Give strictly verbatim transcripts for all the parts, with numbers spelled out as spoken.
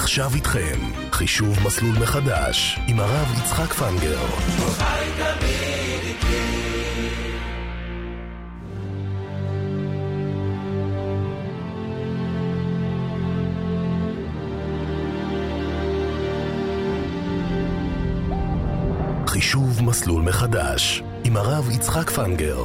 ועכשיו איתכם, חישוב מסלול מחדש, עם הרב יצחק פנגר. חי תמיד איתי. חישוב מסלול מחדש, עם הרב יצחק פנגר.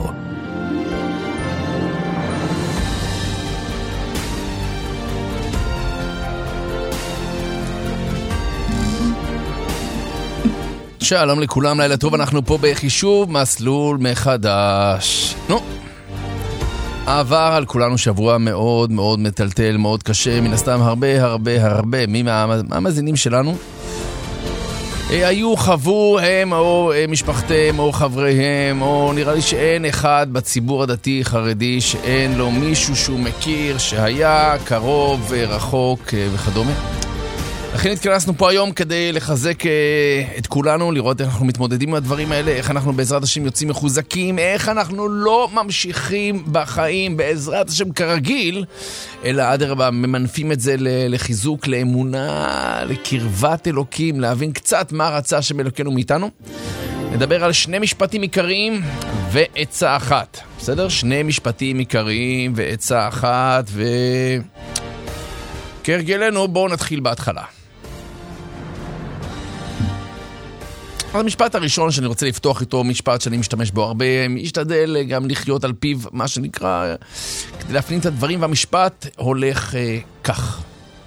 שלום לכולם, לילה טוב, אנחנו פה בחישוב מסלול מחדש. נו, עבר על כולנו שבוע מאוד מאוד מטלטל, מאוד קשה, מן הסתם הרבה הרבה הרבה מי מהמאזינים שלנו היו, חוו הם או משפחתם או חבריהם, או נראה לי שאין אחד בציבור הדתי חרדי שאין לו מישהו שהוא מכיר שהיה קרוב רחוק וכדומה. לכן התכנסנו פה היום כדי לחזק את כולנו, לראות איך אנחנו מתמודדים עם הדברים האלה, איך אנחנו בעזרת השם יוצאים מחוזקים, איך אנחנו לא ממשיכים בחיים בעזרת השם כרגיל, אלא אדרבה ממנפים את זה לחיזוק, לאמונה, לקרבת אלוקים, להבין קצת מה רצה השם אלוקינו מאיתנו. נדבר על שני משפטים עיקריים ועצה אחת, בסדר? שני משפטים עיקריים ועצה אחת, וכרגלנו בואו נתחיל בהתחלה. המשפט הראשון שאני רוצה לפתוח איתו, משפט שאני משתמש בו הרבה, משתדל גם לחיות על פיו, מה שנקרא, כדי להפנים את הדברים, והמשפט הולך אה, כך.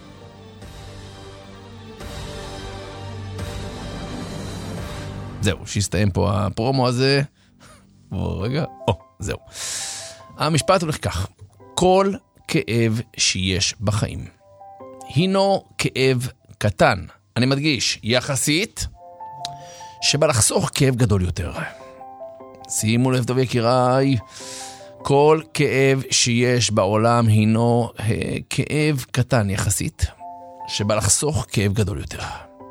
זהו, שיסתיים פה הפרומו הזה. בוא רגע, או, זהו. המשפט הולך כך. כל כאב שיש בחיים הינו כאב קטן, אני מדגיש, יחסית, שבא לחסוך כאב גדול יותר. שימו לב טוב יקיריי, כל כאב שיש בעולם הינו כאב קטן יחסית, שבא לחסוך כאב גדול יותר.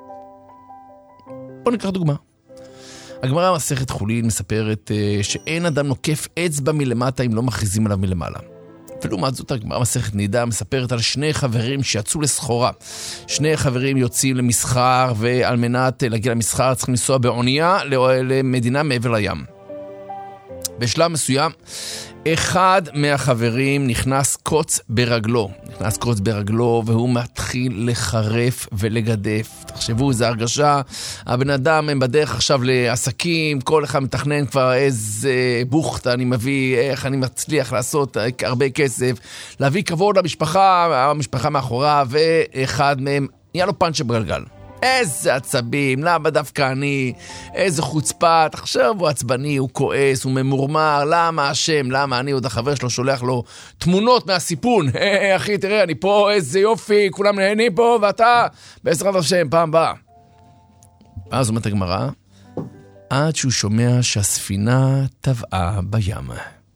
בואו ניקח דוגמה. הגמרא מסכת חולין מספרת שאין אדם נוקף אצבע מלמטה אם לא מכריזים עליו מלמעלה. ולעומת זאת הגמרא מסכת נידה מספרת על שני חברים שיצאו לסחורה. שני חברים יוצאים למסחר, ועל מנת להגיע למסחר צריכים לנסוע באונייה למדינה מעבר לים. בשלב מסוים אחד מהחברים נכנס קוץ ברגלו, נכנס קוץ ברגלו והוא מתחיל לחרף ולגדף. תחשבו, איזו הרגשה, הבן אדם הם בדרך עכשיו לעסקים, כל אחד מתכנן כבר איזה בוכת אני מביא, איך אני מצליח לעשות הרבה כסף, להביא כבוד למשפחה, המשפחה מאחורה, ואחד מהם נהיה לו פאנצ'ה בגלגל. איזה עצבים, למה דווקא אני, איזה חוצפה, תחשב, הוא עצבני, הוא כועס, הוא ממורמר, למה השם, למה אני, עוד החבר שלו שולח לו תמונות מהסיפון, היי אחי תראה אני פה, איזה יופי, כולם נהנים פה, ואתה בעזרת השם פעם באה. אז אומרת הגמרא, עד שהוא שומע שהספינה טבעה בים,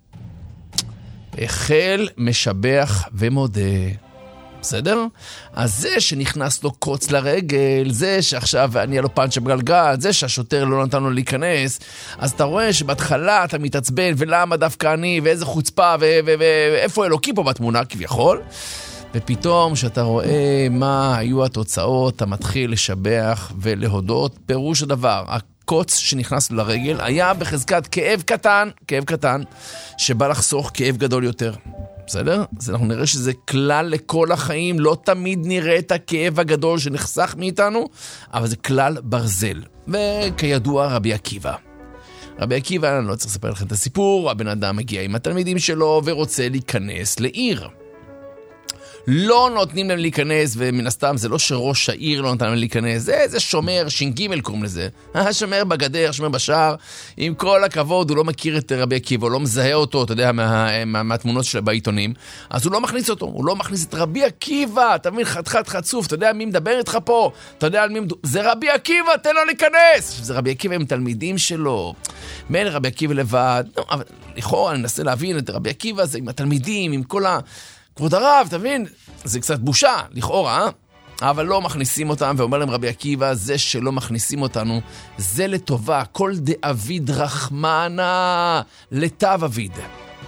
החל משבח ומודה. בסדר? אז זה שנכנס לו קוץ לרגל, זה שעכשיו אני היה לו פאנצ'ה בגלגל, זה שהשוטר לא נתן לו להיכנס, אז אתה רואה שבהתחלה אתה מתעצבן, ולמה דווקא אני, ואיזה חוצפה, ואיפה אלוקי פה בתמונה כביכול, ופתאום שאתה רואה מה היו התוצאות, אתה מתחיל לשבח ולהודות. פירוש הדבר, הקוץ שנכנס לו לרגל היה בחזקת כאב קטן, כאב קטן, שבא לחסוך כאב גדול יותר. בסדר? אז אנחנו נראה שזה כלל לכל החיים, לא תמיד נראה את הכאב הגדול שנחסך מאיתנו, אבל זה כלל ברזל. וכידוע רבי עקיבא. רבי עקיבא, אני לא צריך לספר לכם את הסיפור, הבן אדם מגיע עם התלמידים שלו ורוצה להיכנס לעיר. לא נותנים להם להיכנס, ומן הסתם זה לא שראש העיר לא נתן להם להיכנס, זה איזה שומר, שינגימל קוראים לזה, השומר בגדר, שומר בשער, עם כל הכבוד, הוא לא מכיר את רבי עקיבא, הוא לא מזהה אותו, אתה יודע, מה, מה, מהתמונות שלה בעיתונים, אז הוא לא מכניס אותו, הוא לא מכניס את רבי עקיבא, אתה מבין, חתיכת חצוף, אתה יודע מי מדבר איתך פה, אתה יודע על מי מדבר, זה רבי עקיבא, תן לו להיכנס, זה רבי עקיבא עם תלמידים שלו, מן רבי עקיבא לבד, לא, אבל לכאורה, אני מנסה להבין את רבי עקיבא, זה עם התלמידים, עם כל ה... כבוד הרב, תבין, זה קצת בושה, לכאורה, אבל לא מכניסים אותם, ואומר להם רבי עקיבא, זה שלא מכניסים אותנו, זה לטובה, כל דאביד רחמנה לטב אביד.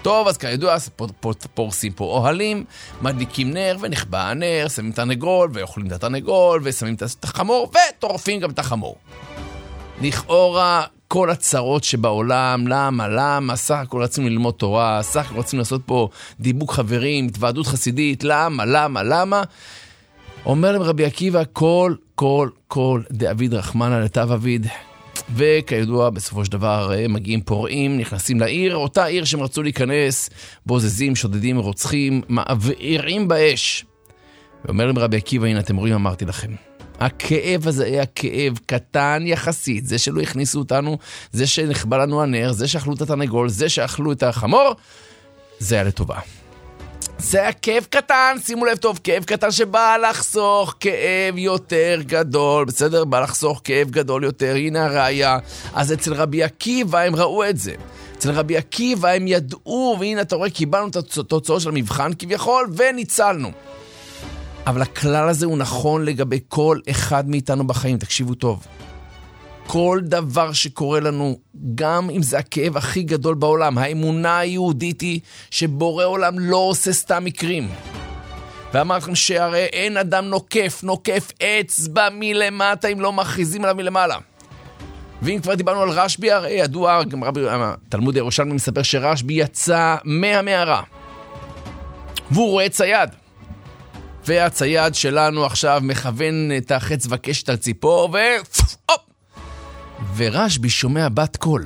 טוב, אז כידוע, פורסים פה אוהלים, מדליקים נר ונחבא הנר, שמים את הנגול ואוכלים את התנגול, ושמים את החמור, וטורפים גם את החמור. לכאורה, כל הצרות שבעולם, למה, למה, סך הכל רצינו ללמוד תורה, סך הכל רצינו לעשות פה דיבוק חברים, התוועדות חסידית, למה, למה, למה? אומר להם רבי עקיבא, כל, כל, כל, דאביד רחמנא לטב אביד. וכידוע, בסופו של דבר מגיעים פורעים, נכנסים לעיר, אותה עיר שהם רצו להיכנס, בוזזים, שודדים, רוצחים, מעבירים באש. ואומר להם רבי עקיבא, הנה אתם רואים, אמרתי לכם. הכאב הזה היה כאב קטן יחסית, זה שלא הכניסו אותנו, זה שנחבא לנו הנר, זה שאכלו את התנגול, זה שאכלו את החמור, זה היה לטובה. זה היה כאב קטן, שימו לב טוב, כאב קטן שבא לחסוך כאב יותר גדול, בסדר? בא לחסוך כאב גדול יותר, הנה הראיה. אז אצל רבי עקיבא הם ראו את זה. אצל רבי עקיבא הם ידעו, והנה אתה רואה, קיבלנו את התוצאות של המבחן כביכול, וניצלנו. אבל הכלל הזה הוא נכון לגבי כל אחד מאיתנו בחיים, תקשיבו טוב. כל דבר שקורה לנו, גם אם זה הכאב הכי גדול בעולם, האמונה היהודית היא שבורא עולם לא עושה סתם מקרים. ואמרתי לכם שהרי אין אדם נוקף, נוקף אצבע מלמטה אם לא מכריזים עליו מלמעלה. ואם כבר דיברנו על רשב"י, הרי ידוע, גם רבי, תלמוד ירושלמי מספר שרשב"י יצא מהמערה. והוא רואה צייד. והצייד שלנו עכשיו מכוון את החץ וקשת על ציפור, והופ! ורשב"י שומע בת קול.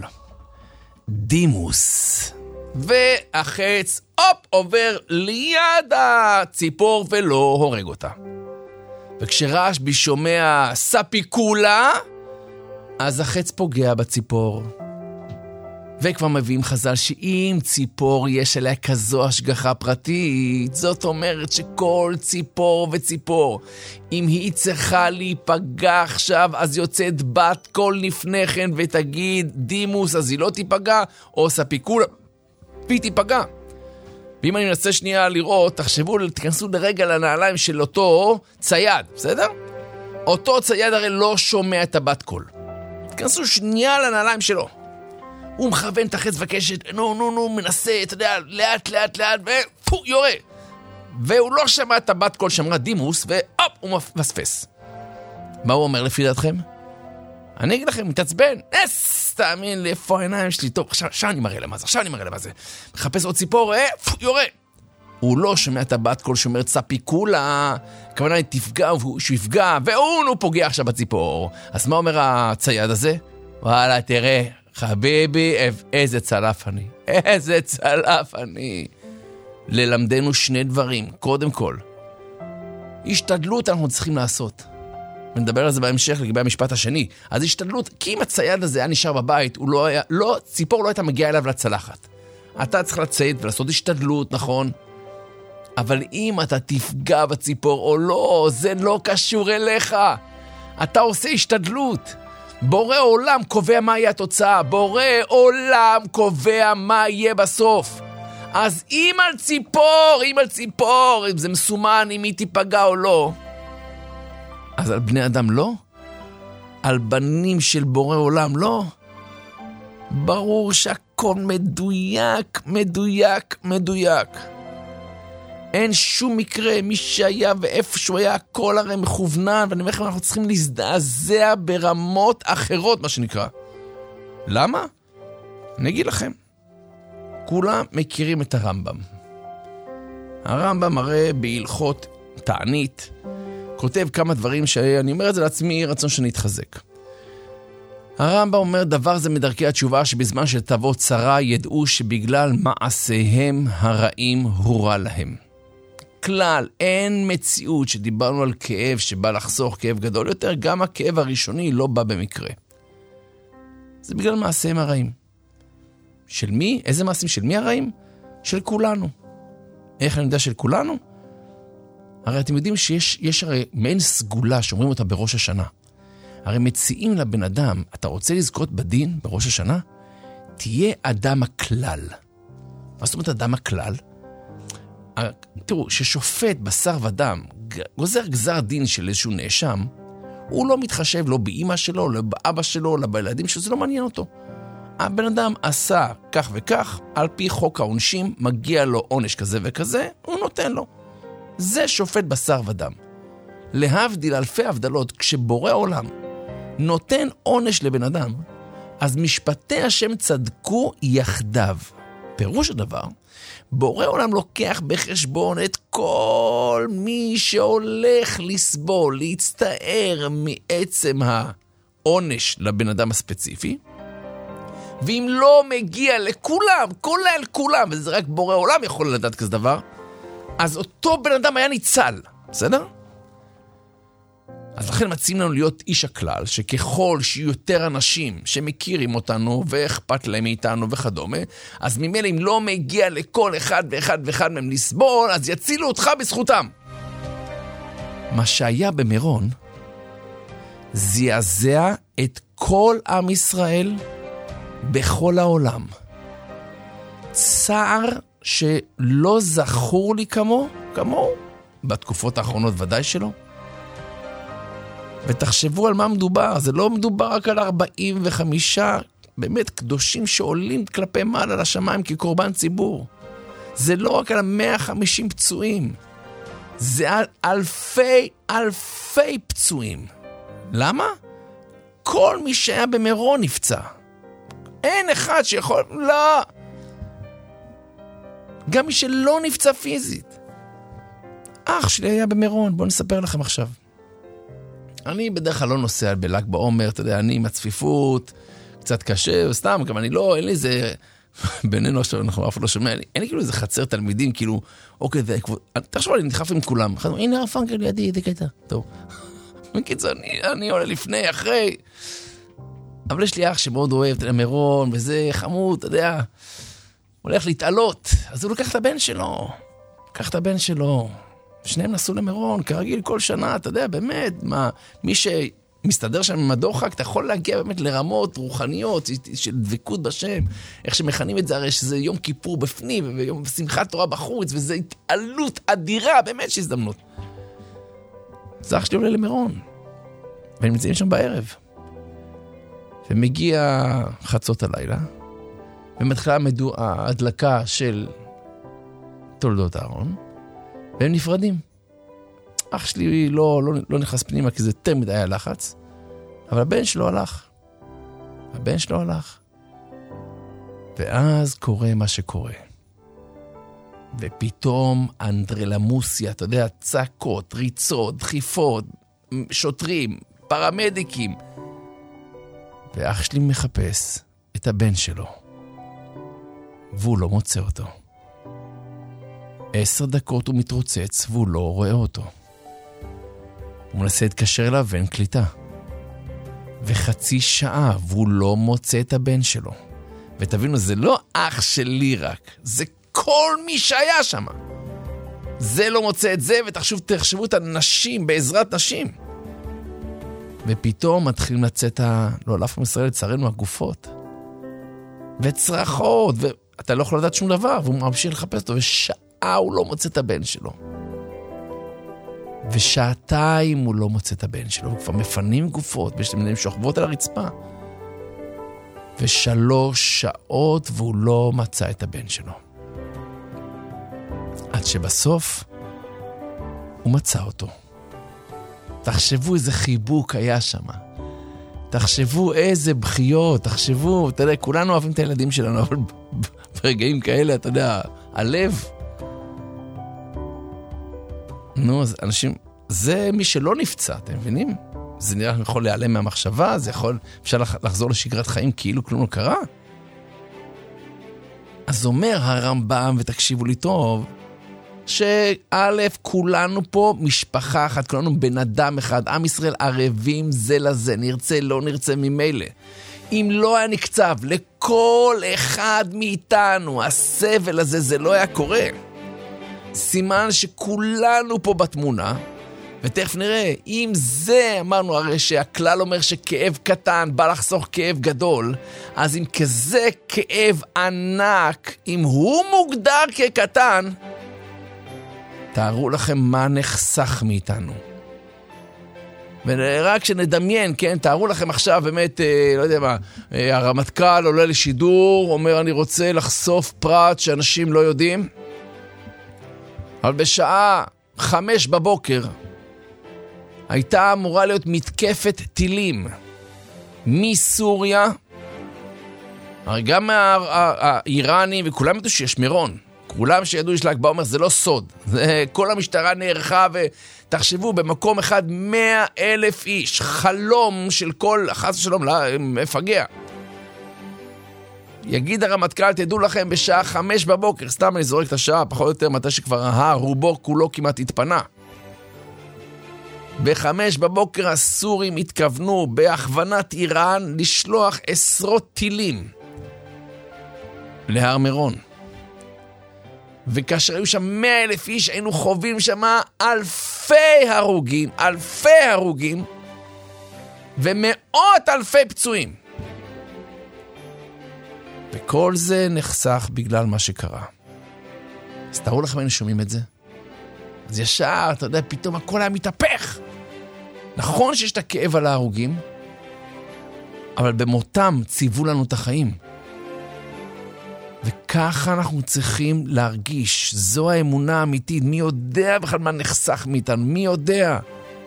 דימוס. והחץ, הופ, עובר ליד הציפור ולא הורג אותה. וכשרשב"י שומע ספיקולה, אז החץ פוגע בציפור. וכבר מביאים חז"ל שאם ציפור יש עליה כזו השגחה פרטית, זאת אומרת שכל ציפור וציפור, אם היא צריכה להיפגע עכשיו, אז יוצאת בת קול לפני כן ותגיד דימוס, אז היא לא תיפגע, או ספיקולה, והיא תיפגע. ואם אני מנסה שנייה לראות, תחשבו, תכנסו לרגע לנעליים של אותו צייד, בסדר? אותו צייד הרי לא שומע את הבת קול. תכנסו שנייה לנעליים שלו. הוא מכוון את החץ וקשת, נו, נו, נו, מנסה, אתה יודע, לאט, לאט, לאט, ופו, יורה. והוא לא שמע את הבת קול שאמרה דימוס, והופ, הוא מפספס. מה הוא אומר לפי דעתכם? אני אגיד לכם, מתעצבן, אס, תאמין לי, איפה העיניים שלי, טוב, עכשיו, עכשיו אני מראה למה זה, עכשיו אני מראה למה זה. מחפש עוד ציפור, פו, יורה. הוא לא שומע את הבת קול שאומרת ספיקולה, כמובן היא תפגע, שהוא יפגע, והוא פוגע עכשיו בציפור. אז מה אומר הצייד הזה? וואלה, תראה, חביבי, איזה צלף אני, איזה צלף אני. ללמדנו שני דברים. קודם כל, השתדלות אנחנו צריכים לעשות. ונדבר על זה בהמשך לגבי המשפט השני. אז השתדלות, כי אם הצייד הזה היה נשאר בבית, הוא לא היה, לא, ציפור לא הייתה מגיעה אליו לצלחת. אתה צריך לצייד ולעשות השתדלות, נכון? אבל אם אתה תפגע בציפור או לא, זה לא קשור אליך. אתה עושה השתדלות. בורא עולם קובע מה יהיה התוצאה. בורא עולם קובע מה יהיה בסוף. אז אם על ציפור, אם על ציפור, אם זה מסומן, אם היא תיפגע או לא, אז על בני אדם לא? על בנים של בורא עולם לא? ברור שהכל מדויק, מדויק, מדויק. אין שום מקרה, מי שהיה ואיפה שהוא היה, הכל הרי מכוונן, ואני אומר לכם, אנחנו צריכים להזדעזע ברמות אחרות, מה שנקרא. למה? אני אגיד לכם. כולם מכירים את הרמב"ם. הרמב"ם הרי בהלכות תענית, כותב כמה דברים שאני אומר את זה לעצמי, רצון שאני אתחזק. הרמב"ם אומר, דבר זה מדרכי התשובה שבזמן שתבוא צרה ידעו שבגלל מעשיהם הרעים הורע להם. כלל, אין מציאות שדיברנו על כאב שבא לחסוך כאב גדול יותר, גם הכאב הראשוני לא בא במקרה. זה בגלל מעשיהם הרעים. של מי? איזה מעשים? של מי הרעים? של כולנו. איך אני יודע של כולנו? הרי אתם יודעים שיש יש הרי מעין סגולה שאומרים אותה בראש השנה. הרי מציעים לבן אדם, אתה רוצה לזכות בדין בראש השנה? תהיה אדם הכלל. מה זאת אומרת אדם הכלל? תראו, ששופט בשר ודם גוזר גזר דין של איזשהו נאשם, הוא לא מתחשב לא באמא שלו, לא באבא שלו, לא בילדים שלו, זה לא מעניין אותו. הבן אדם עשה כך וכך, על פי חוק העונשים, מגיע לו עונש כזה וכזה, הוא נותן לו. זה שופט בשר ודם. להבדיל אלפי הבדלות, כשבורא עולם נותן עונש לבן אדם, אז משפטי השם צדקו יחדיו. פירוש הדבר, בורא עולם לוקח בחשבון את כל מי שהולך לסבול, להצטער מעצם העונש לבן אדם הספציפי, ואם לא מגיע לכולם, כולל כולם, וזה רק בורא עולם יכול לדעת כזה דבר, אז אותו בן אדם היה ניצל, בסדר? אז לכן מציעים לנו להיות איש הכלל, שככל שיהיו יותר אנשים שמכירים אותנו ואכפת להם מאיתנו וכדומה, אז ממילא אם לא מגיע לכל אחד ואחד ואחד מהם לסבול, אז יצילו אותך בזכותם. מה שהיה במירון, זעזע את כל עם ישראל בכל העולם. צער שלא זכור לי כמו, כמו, בתקופות האחרונות ודאי שלא. ותחשבו על מה מדובר, זה לא מדובר רק על ארבעים וחמישה באמת קדושים שעולים כלפי מעלה לשמיים כקורבן ציבור. זה לא רק על מאה וחמישים פצועים, זה על אלפי אלפי פצועים. למה? כל מי שהיה במירון נפצע. אין אחד שיכול, לא. גם מי שלא נפצע פיזית. אח שלי היה במירון, בואו נספר לכם עכשיו. אני בדרך כלל לא נוסע בל"ג בעומר, אתה יודע, אני עם הצפיפות, קצת קשה, סתם, גם אני לא, אין לי איזה, בינינו אנחנו אף לא שומע, אין לי כאילו איזה חצר תלמידים, כאילו, אוקיי, זה, תחשוב, אני נדחף עם כולם, הנה הרב פנקל לידי, זה קטע, טוב. בקיצור, אני, אני עולה לפני, אחרי, אבל יש לי אח שמאוד אוהב, אתה יודע, מירון, וזה חמוד, אתה יודע, הולך להתעלות, אז הוא לוקח את הבן שלו, לקח את הבן שלו, שניהם נסעו למירון, כרגיל כל שנה, אתה יודע, באמת, מה, מי שמסתדר שם עם הדוחק, אתה יכול להגיע באמת לרמות רוחניות של דבקות בשם, איך שמכנים את זה, הרי שזה יום כיפור בפנים, ויום שמחת תורה בחוץ, וזה התעלות אדירה, באמת שהזדמנות. זה אח שלי עולה למירון, והם נמצאים שם בערב, ומגיע חצות הלילה, ומתחילה ההדלקה של תולדות הארון, והם נפרדים. אח שלי לא, לא, לא נכנס פנימה, כי זה יותר מדי היה לחץ, אבל הבן שלו הלך. הבן שלו הלך. ואז קורה מה שקורה. ופתאום אנדרלמוסיה, אתה יודע, צעקות, ריצות, דחיפות, שוטרים, פרמדיקים. ואח שלי מחפש את הבן שלו. והוא לא מוצא אותו. עשר דקות הוא מתרוצץ והוא לא רואה אותו. הוא מנסה להתקשר אליו ואין קליטה. וחצי שעה והוא לא מוצא את הבן שלו. ותבינו, זה לא אח שלי רק, זה כל מי שהיה שם. זה לא מוצא את זה, ותחשבו, תחשבו את הנשים, בעזרת נשים. ופתאום מתחילים לצאת, ה... לא, לאף מישראל לצערנו, הגופות. וצרחות, ואתה לא יכול לדעת שום דבר, והוא ממשיך לחפש אותו, ושעה הוא לא מוצא את הבן שלו. ושעתיים הוא לא מוצא את הבן שלו, וכבר מפנים גופות, ושתמידים שוכבות על הרצפה. ושלוש שעות והוא לא מצא את הבן שלו. עד שבסוף הוא מצא אותו. תחשבו איזה חיבוק היה שם. תחשבו איזה בחיות, תחשבו, אתה יודע, כולנו אוהבים את הילדים שלנו, אבל ברגעים כאלה, אתה יודע, הלב. נו, אז אנשים, זה מי שלא נפצע, אתם מבינים? זה נראה יכול להיעלם מהמחשבה, זה יכול, אפשר לחזור לשגרת חיים כאילו כלום לא קרה. אז אומר הרמב"ם, ותקשיבו לי טוב, שא' כולנו פה משפחה אחת, כולנו בן אדם אחד, עם ישראל ערבים זה לזה, נרצה לא נרצה ממילא. אם לא היה נקצב לכל אחד מאיתנו, הסבל הזה זה לא היה קורה. סימן שכולנו פה בתמונה, ותכף נראה, אם זה אמרנו הרי שהכלל אומר שכאב קטן בא לחסוך כאב גדול, אז אם כזה כאב ענק, אם הוא מוגדר כקטן, תארו לכם מה נחסך מאיתנו. ורק שנדמיין, כן, תארו לכם עכשיו באמת, לא יודע מה, הרמטכ"ל עולה לשידור, אומר אני רוצה לחשוף פרט שאנשים לא יודעים, אבל בשעה חמש בבוקר הייתה אמורה להיות מתקפת טילים מסוריה, הרי גם האיראנים וכולם ידעו שיש מירון, כולם שידעו של"ג בעומר, זה לא סוד, זה, כל המשטרה נערכה, ותחשבו במקום אחד מאה אלף איש, חלום של כל חס ושלום מפגע. יגיד הרמטכ"ל, תדעו לכם בשעה חמש בבוקר, סתם אני זורק את השעה, פחות או יותר מתי שכבר ההר, רובו כולו כמעט התפנה. בחמש בבוקר הסורים התכוונו בהכוונת איראן לשלוח עשרות טילים להר מירון. וכאשר היו שם מאה אלף איש, היינו חווים שם אלפי הרוגים, אלפי הרוגים, ומאות אלפי פצועים. וכל זה נחסך בגלל מה שקרה. אז תראו לכם היינו שומעים את זה. אז ישר, אתה יודע, פתאום הכל היה מתהפך. נכון שיש את הכאב על ההרוגים, אבל במותם ציוו לנו את החיים. וככה אנחנו צריכים להרגיש. זו האמונה האמיתית. מי יודע בכלל מה נחסך מאיתנו? מי יודע?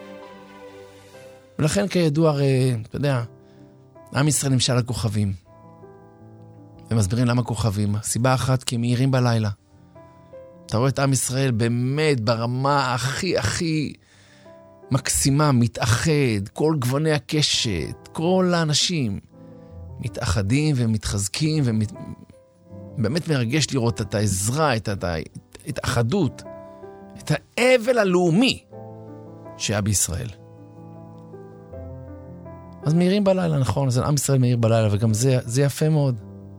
ולכן כידוע, הרי, אתה יודע, עם ישראל נמשל על כוכבים. ומסבירים למה כוכבים. סיבה אחת, כי הם מאירים בלילה. אתה רואה את עם ישראל באמת ברמה הכי הכי מקסימה, מתאחד, כל גווני הקשת, כל האנשים מתאחדים ומתחזקים, ובאמת מרגש לראות את העזרה, את ההתאחדות, את האבל הלאומי שהיה בישראל. אז מאירים בלילה, נכון, אז עם ישראל מאיר בלילה, וגם זה, זה יפה מאוד.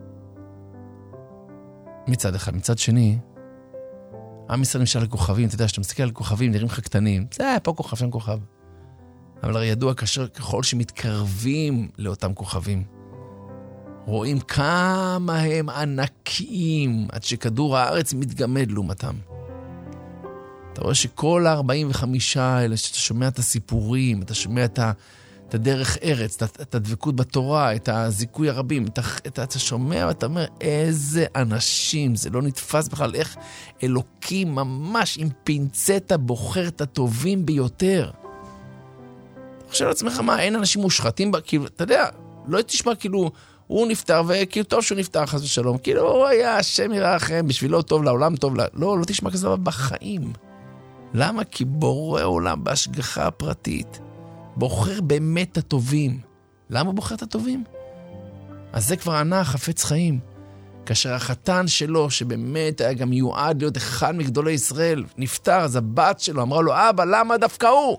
מצד אחד, מצד שני, עם ישראל נמשל לכוכבים, אתה יודע, שאתה מסתכל על כוכבים, נראים לך קטנים, זה פה כוכב, שם כוכב. אבל הרי ידוע כאשר, ככל שמתקרבים לאותם כוכבים, רואים כמה הם ענקיים, עד שכדור הארץ מתגמד לעומתם. אתה רואה שכל ה-ארבעים וחמישה האלה, שאתה שומע את הסיפורים, אתה שומע את ה... את הדרך ארץ, את הדבקות בתורה, את הזיכוי הרבים, אתה, אתה שומע ואתה אומר, איזה אנשים, זה לא נתפס בכלל, איך אלוקים ממש עם פינצטה בוחר את הטובים ביותר. אתה חושב לעצמך, מה, אין אנשים מושחתים, כאילו, אתה יודע, לא תשמע כאילו, הוא נפטר, וכאילו טוב שהוא נפטר, חס ושלום, כאילו, הוא היה, השם יראה לכם, בשבילו טוב לעולם, טוב לה... לא, לא תשמע כזה בחיים. למה? כי בורא עולם בהשגחה הפרטית. בוחר באמת את הטובים. למה הוא בוחר את הטובים? אז זה כבר ענה חפץ חיים. כאשר החתן שלו, שבאמת היה גם מיועד להיות אחד מגדולי ישראל, נפטר, אז הבת שלו אמרה לו, אבא, למה דווקא הוא?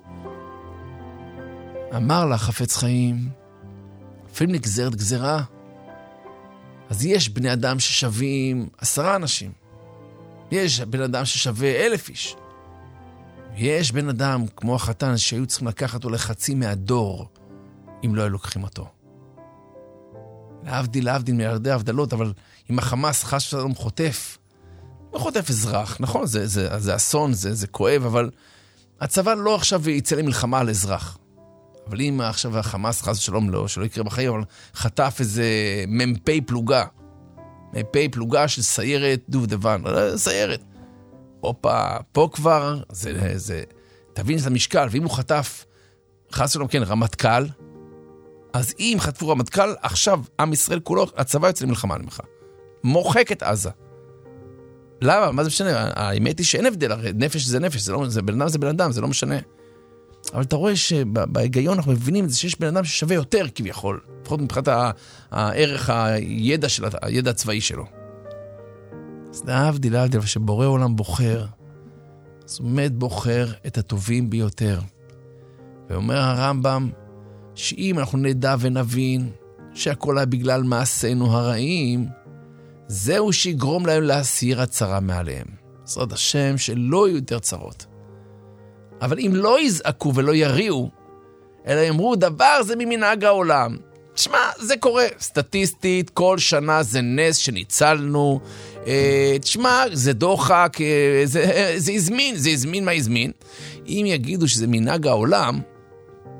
אמר לה חפץ חיים, אפילו נגזרת גזרה. אז יש בני אדם ששווים עשרה אנשים. יש בן אדם ששווה אלף איש. יש בן אדם, כמו החתן, שהיו צריכים לקחת אותו לחצי מהדור, אם לא היו לוקחים אותו. להבדיל, להבדיל מילדי הבדלות, אבל אם החמאס חש שלום חוטף, לא חוטף אזרח, נכון? זה, זה, זה אסון, זה, זה כואב, אבל הצבא לא עכשיו יצא למלחמה על אזרח. אבל אם עכשיו החמאס חס שלום לא, שלא יקרה בחיים, אבל חטף איזה ממפי פלוגה, ממפי פלוגה של סיירת דובדבן, סיירת. אופה, פה כבר, זה, זה, תבין את המשקל, ואם הוא חטף, חס ושלום, כן, רמטכ"ל, אז אם חטפו רמטכ"ל, עכשיו עם ישראל כולו, הצבא יוצא למלחמה למך. מוחק את עזה. למה? מה זה משנה? האמת היא שאין הבדל, הרי נפש זה נפש, זה לא, זה בן אדם זה בן אדם, זה לא משנה. אבל אתה רואה שבהיגיון אנחנו מבינים את זה שיש בן אדם ששווה יותר כביכול, לפחות מבחינת הערך, הידע של הידע הצבאי שלו. אז להבדיל, להבדיל, שבורא עולם בוחר, אז הוא באמת בוחר את הטובים ביותר. ואומר הרמב"ם, שאם אנחנו נדע ונבין שהכל היה בגלל מעשינו הרעים, זהו שיגרום להם להסיר הצרה מעליהם. בעזרת השם שלא יהיו יותר צרות. אבל אם לא יזעקו ולא יריעו, אלא יאמרו דבר זה ממנהג העולם. תשמע, זה קורה סטטיסטית, כל שנה זה נס שניצלנו, אה, תשמע, זה דוחק, אה, זה, זה הזמין, זה הזמין מה הזמין. אם יגידו שזה מנהג העולם,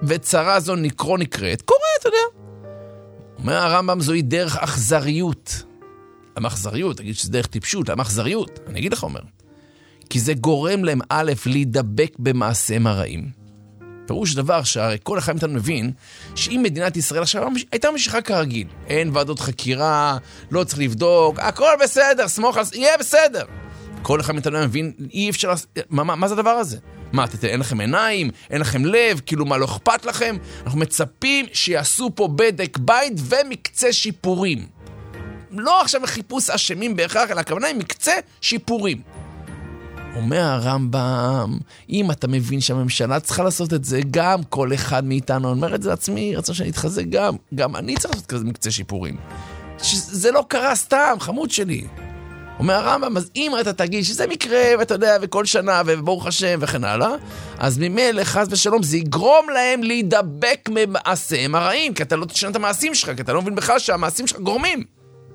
וצרה זו נקרו נקראת, קורה, אתה יודע. אומר הרמב"ם, זוהי דרך אכזריות. למה אכזריות? תגיד שזה דרך טיפשות, למה אכזריות? אני אגיד לך, אומר. כי זה גורם להם א' להידבק במעשיהם הרעים. פירוש דבר שהרי כל אחד מאיתנו מבין שאם מדינת ישראל עכשיו הייתה ממשיכה כרגיל, אין ועדות חקירה, לא צריך לבדוק, הכל בסדר, סמוך על... יהיה בסדר. כל אחד מאיתנו מבין, אי אפשר... מה, מה, מה זה הדבר הזה? מה, תתן, אין לכם עיניים, אין לכם לב, כאילו מה לא אכפת לכם? אנחנו מצפים שיעשו פה בדק בית ומקצה שיפורים. לא עכשיו חיפוש אשמים בהכרח, אלא הכוונה היא מקצה שיפורים. אומר הרמב"ם, אם אתה מבין שהממשלה צריכה לעשות את זה, גם כל אחד מאיתנו, אני אומר את זה לעצמי, רצון שאני אתחזק גם, גם אני צריך לעשות כזה מקצה שיפורים. שזה לא קרה סתם, חמוד שלי. אומר הרמב"ם, אז אם אתה תגיד שזה מקרה, ואתה יודע, וכל שנה, וברוך השם, וכן הלאה, אז ממילא, חס ושלום, זה יגרום להם להידבק ממעשיהם הרעים, כי אתה לא תשנה את המעשים שלך, כי אתה לא מבין בכלל שהמעשים שלך גורמים.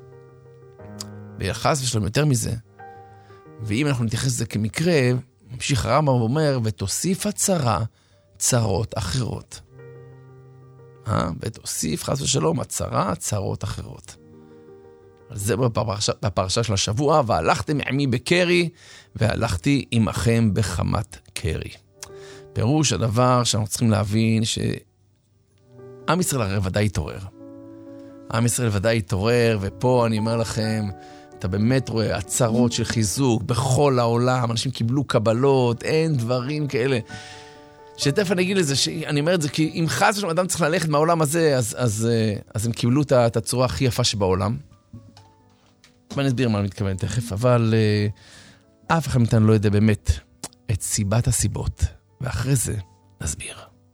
וחס ושלום יותר מזה. ואם אנחנו נתייחס לזה כמקרה, ממשיך הרמב"ם ואומר, ותוסיף הצרה, צרות אחרות. אה? ותוסיף חס ושלום, הצרה, צרות אחרות. זה בפרשה, בפרשה של השבוע, והלכתם עמי בקרי, והלכתי עמכם בחמת קרי. פירוש הדבר שאנחנו צריכים להבין, שעם ישראל הרי ודאי יתעורר. עם ישראל ודאי יתעורר, ופה אני אומר לכם, אתה באמת רואה הצרות של חיזוק בכל העולם, אנשים קיבלו קבלות, אין דברים כאלה. שתכף אני אגיד לזה, אני אומר את זה, כי אם חס ושלום אדם צריך ללכת מהעולם הזה, אז, אז, אז הם קיבלו את הצורה הכי יפה שבעולם. ואני אסביר מה אני מתכוון תכף, אבל uh, אף אחד מאיתנו לא יודע באמת את סיבת הסיבות, ואחרי זה נסביר.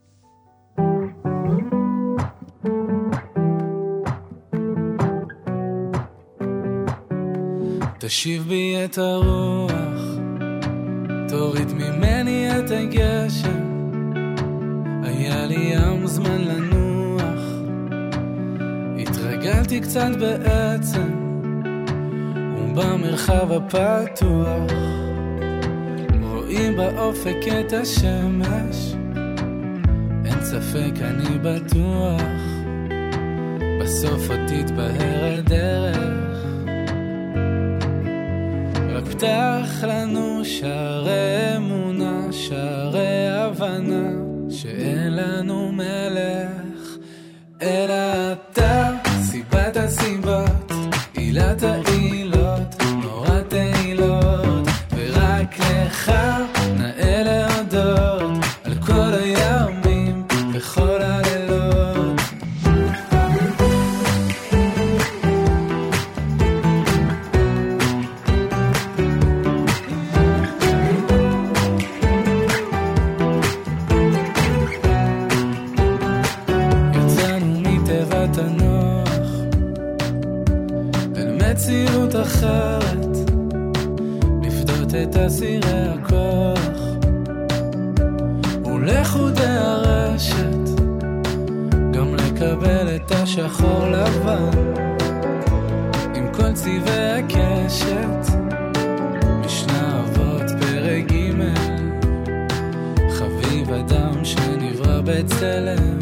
תשיב בי את הרוח, תוריד ממני את הגשם, היה לי ים זמן לנוח, התרגלתי קצת בעצם, ובמרחב הפתוח, רואים באופק את השמש, אין ספק אני בטוח, בסוף עוד תתבהר הדרך, רק פתח לנו שערי אמונה, שערי הבנה, שאין לנו מלך, אלא אתה, סיבת הסיבות, עילת העילות, נורת העילות, ורק לך נאה להודות, על כל הימים וכל הלילות. יצאנו מתיבת הנוח אל מציאות אחרת, לפדות את אסירי הכוח ולחודי הרשת, גם לקבל את השחור לבן עם כל צבעי הקשת. משנה אבות פרק ג', חביב אדם שנברא בצלם,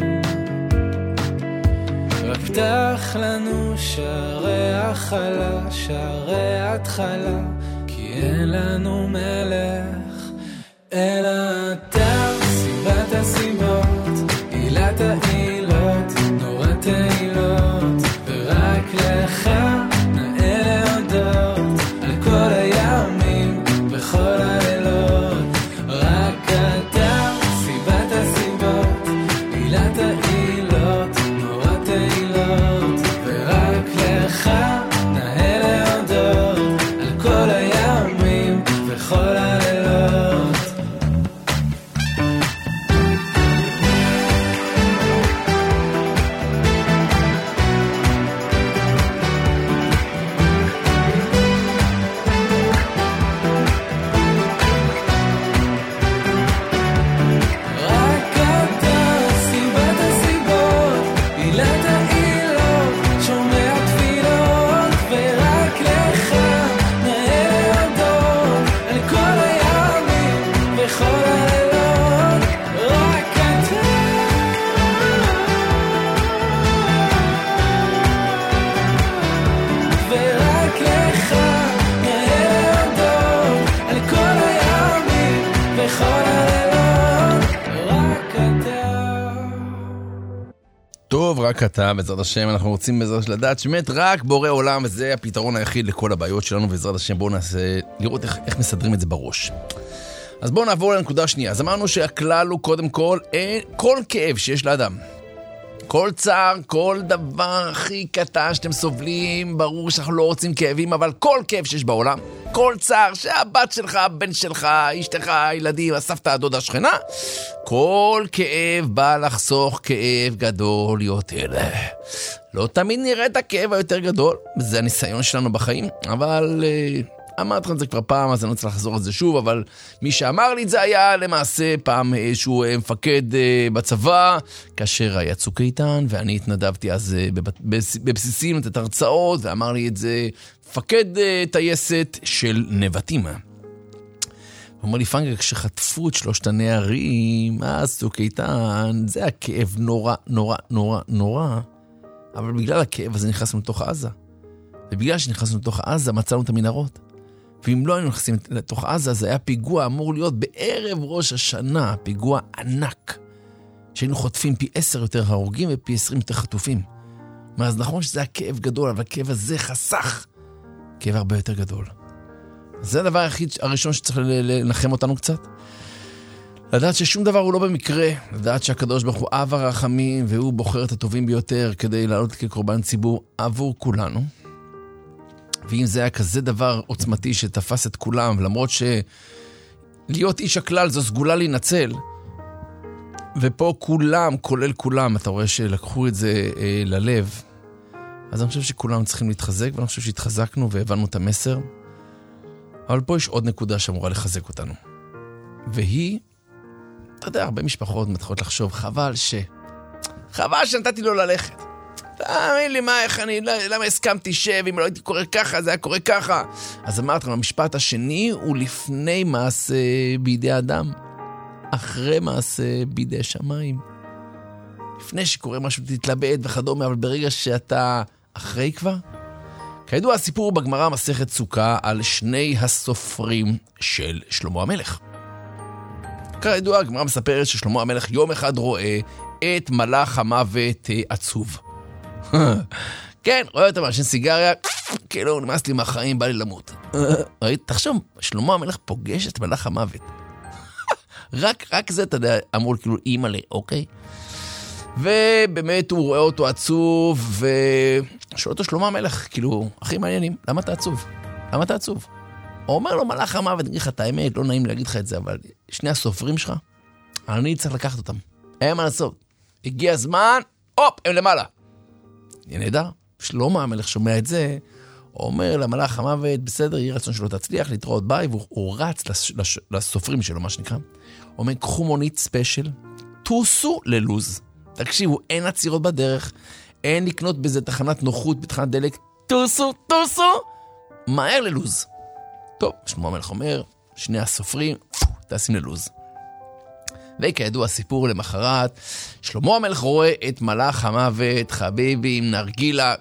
רק פתח לנו שערי החלה, שערי התחלה, כי אין לנו מלך אלא אתה, סיבת הסיבות, עילת העילות, נורת העילות, ורק לך נאה להודות, על כל הימים וכל הלילות. רק אתה, סיבת הסיבות, עילת העילות, נורת העילות, ורק לך נאה להודות, על כל הימים וכל הלילות. רק אתה, סיבת הסיבות, טוב, רק אתה, בעזרת השם, אנחנו רוצים בעזרת השם לדעת שבאמת רק בורא עולם, וזה הפתרון היחיד לכל הבעיות שלנו, בעזרת השם בואו נעשה, לראות איך, איך מסדרים את זה בראש. אז בואו נעבור לנקודה השנייה. אז אמרנו שהכלל הוא קודם כל, אין, כל כאב שיש לאדם, כל צער, כל דבר הכי קטן שאתם סובלים, ברור שאנחנו לא רוצים כאבים, אבל כל כאב שיש בעולם, כל צער שהבת שלך, הבן שלך, אשתך, הילדים, הסבתא, הדודה, השכנה, כל כאב בא לחסוך כאב גדול יותר. לא תמיד נראה את הכאב היותר גדול, זה הניסיון שלנו בחיים, אבל אמרתי לכם את זה כבר פעם, אז אני לא צריך לחזור את זה שוב, אבל מי שאמר לי את זה היה למעשה פעם איזשהו מפקד בצבא, כאשר היה צוק איתן, ואני התנדבתי אז בבסיסים לתת הרצאות, ואמר לי את זה מפקד טייסת של נבטים. הוא אומר לי, פנגר, כשחטפו את שלושת הנערים, אז צוק איתן, זה היה כאב נורא, נורא, נורא, נורא, אבל בגלל הכאב הזה נכנסנו לתוך עזה. ובגלל שנכנסנו לתוך עזה, מצאנו את המנהרות. ואם לא היינו נכנסים לתוך עזה, זה היה פיגוע אמור להיות בערב ראש השנה, פיגוע ענק, שהיינו חוטפים פי עשר יותר הרוגים ופי עשרים יותר חטופים. אז נכון שזה היה כאב גדול, אבל הכאב הזה חסך כאב הרבה יותר גדול. זה הדבר היחיד הראשון שצריך לנחם אותנו קצת. לדעת ששום דבר הוא לא במקרה, לדעת שהקדוש ברוך הוא אב הרחמים, והוא בוחר את הטובים ביותר כדי לעלות כקורבן ציבור עבור כולנו. ואם זה היה כזה דבר עוצמתי שתפס את כולם, למרות שלהיות איש הכלל זו סגולה להינצל, ופה כולם, כולל כולם, אתה רואה שלקחו את זה אה, ללב, אז אני חושב שכולם צריכים להתחזק, ואני חושב שהתחזקנו והבנו את המסר. אבל פה יש עוד נקודה שאמורה לחזק אותנו. והיא, אתה יודע, הרבה משפחות מתחילות לחשוב, חבל ש... חבל שנתתי לו ללכת. תאמין לי, מה, איך אני, למה הסכמתי שב, אם לא הייתי קורא ככה, זה היה קורא ככה. אז אמרתי, המשפט השני הוא לפני מעשה בידי אדם, אחרי מעשה בידי שמיים. לפני שקורה משהו תתלבט וכדומה, אבל ברגע שאתה אחרי כבר, כידוע הסיפור בגמרא מסכת סוכה על שני הסופרים של שלמה המלך. כידוע, הגמרא מספרת ששלמה המלך יום אחד רואה את מלאך המוות עצוב. כן, רואה אותו מעשן סיגריה, כאילו נמאס לי מהחיים, בא לי למות. ראית, תחשוב, שלמה המלך פוגש את מלאך המוות. רק, רק זה, אתה יודע, אמור כאילו אימא לי, אוקיי? ובאמת הוא רואה אותו עצוב, ושואל אותו שלמה המלך, כאילו, הכי מעניינים, למה אתה עצוב? למה אתה עצוב? הוא אומר לו, מלאך המוות, נגיד לך את האמת, לא נעים להגיד לך את זה, אבל שני הסופרים שלך, אני צריך לקחת אותם. אין מה לעשות. הגיע הזמן, הופ, הם למעלה. נהדר, שלמה המלך שומע את זה, הוא אומר למלאך המוות, בסדר, יהיה רצון שלא תצליח, להתראות ביי, והוא רץ לס, לס, לסופרים שלו, מה שנקרא. הוא אומר, קחו מונית ספיישל, טוסו ללוז. תקשיבו, אין עצירות בדרך, אין לקנות בזה תחנת נוחות, בתחנת דלק, טוסו, טוסו, מהר ללוז. טוב, שלמה המלך אומר, שני הסופרים, תעשים ללוז. וכידוע הסיפור למחרת, שלמה המלך רואה את מלאך המוות, חביבי עם נרגילה,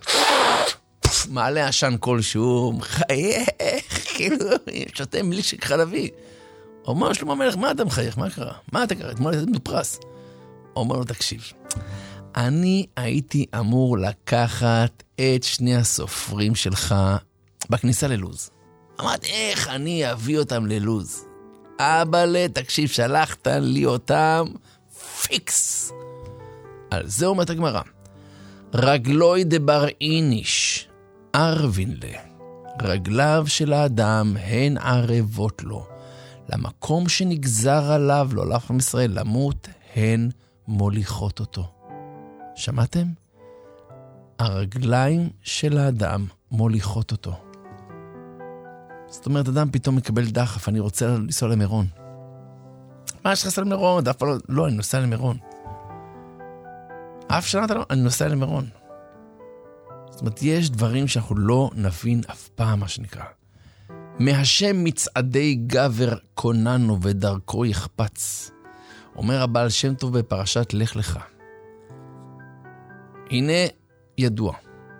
מעלה עשן כלשהו, מחייך, כאילו, שותה מלישק חלבי. אומר שלמה המלך, מה אתה מחייך? מה קרה? מה אתה קרה? אתמול נתנו פרס. אומר לו, תקשיב, אני הייתי אמור לקחת את שני הסופרים שלך בכניסה ללוז. אמרת, איך אני אביא אותם ללוז? אבל תקשיב, שלחת לי אותם פיקס. על זה אומרת הגמרא, רגלוי דבר איניש ערבין לה, רגליו של האדם הן ערבות לו, למקום שנגזר עליו, לא הולך עם ישראל למות, הן מוליכות אותו. שמעתם? הרגליים של האדם מוליכות אותו. זאת אומרת, אדם פתאום מקבל דחף, אני רוצה לנסוע למירון. מה יש לך לנסוע למירון? אף פעם לא, לא, אני נוסע למירון. אף שנה אתה לא, אני נוסע למירון. זאת אומרת, יש דברים שאנחנו לא נבין אף פעם, מה שנקרא. מהשם מצעדי גבר קוננו ודרכו יחפץ. אומר הבעל שם טוב בפרשת לך לך. הנה ידוע.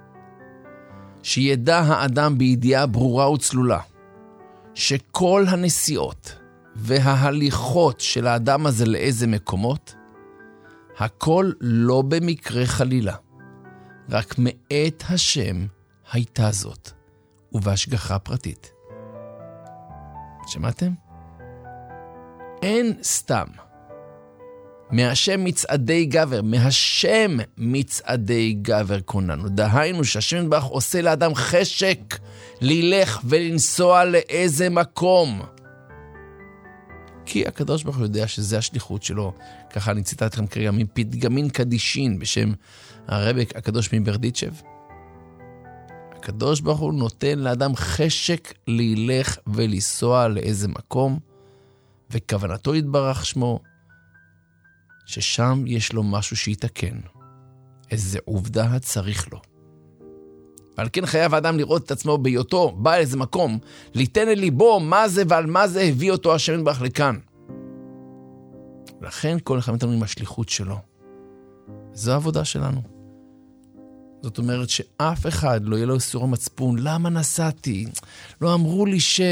שידע האדם בידיעה ברורה וצלולה. שכל הנסיעות וההליכות של האדם הזה לאיזה מקומות, הכל לא במקרה חלילה. רק מאת השם הייתה זאת, ובהשגחה פרטית. שמעתם? אין סתם. מהשם מצעדי גבר, מהשם מצעדי גבר קוננו. דהיינו שהשם יתברך עושה לאדם חשק ללך ולנסוע לאיזה מקום. כי הקדוש ברוך הוא יודע שזה השליחות שלו. ככה אני ציטטתי אתכם כרגע מפתגמין קדישין בשם הרבק הקדוש מברדיצ'ב. הקדוש ברוך הוא נותן לאדם חשק ללך ולנסוע לאיזה מקום, וכוונתו יתברך שמו, ששם יש לו משהו שיתקן. איזה עובדה הצריך לו. ועל כן חייב האדם לראות את עצמו בהיותו, בא לאיזה מקום, ליתן אל ליבו מה זה ועל מה זה הביא אותו השם יתברך לכאן. ולכן כל אחד מאיתנו עם השליחות שלו. זו העבודה שלנו. זאת אומרת שאף אחד לא יהיה לו סיור מצפון. למה נסעתי? לא אמרו לי ש...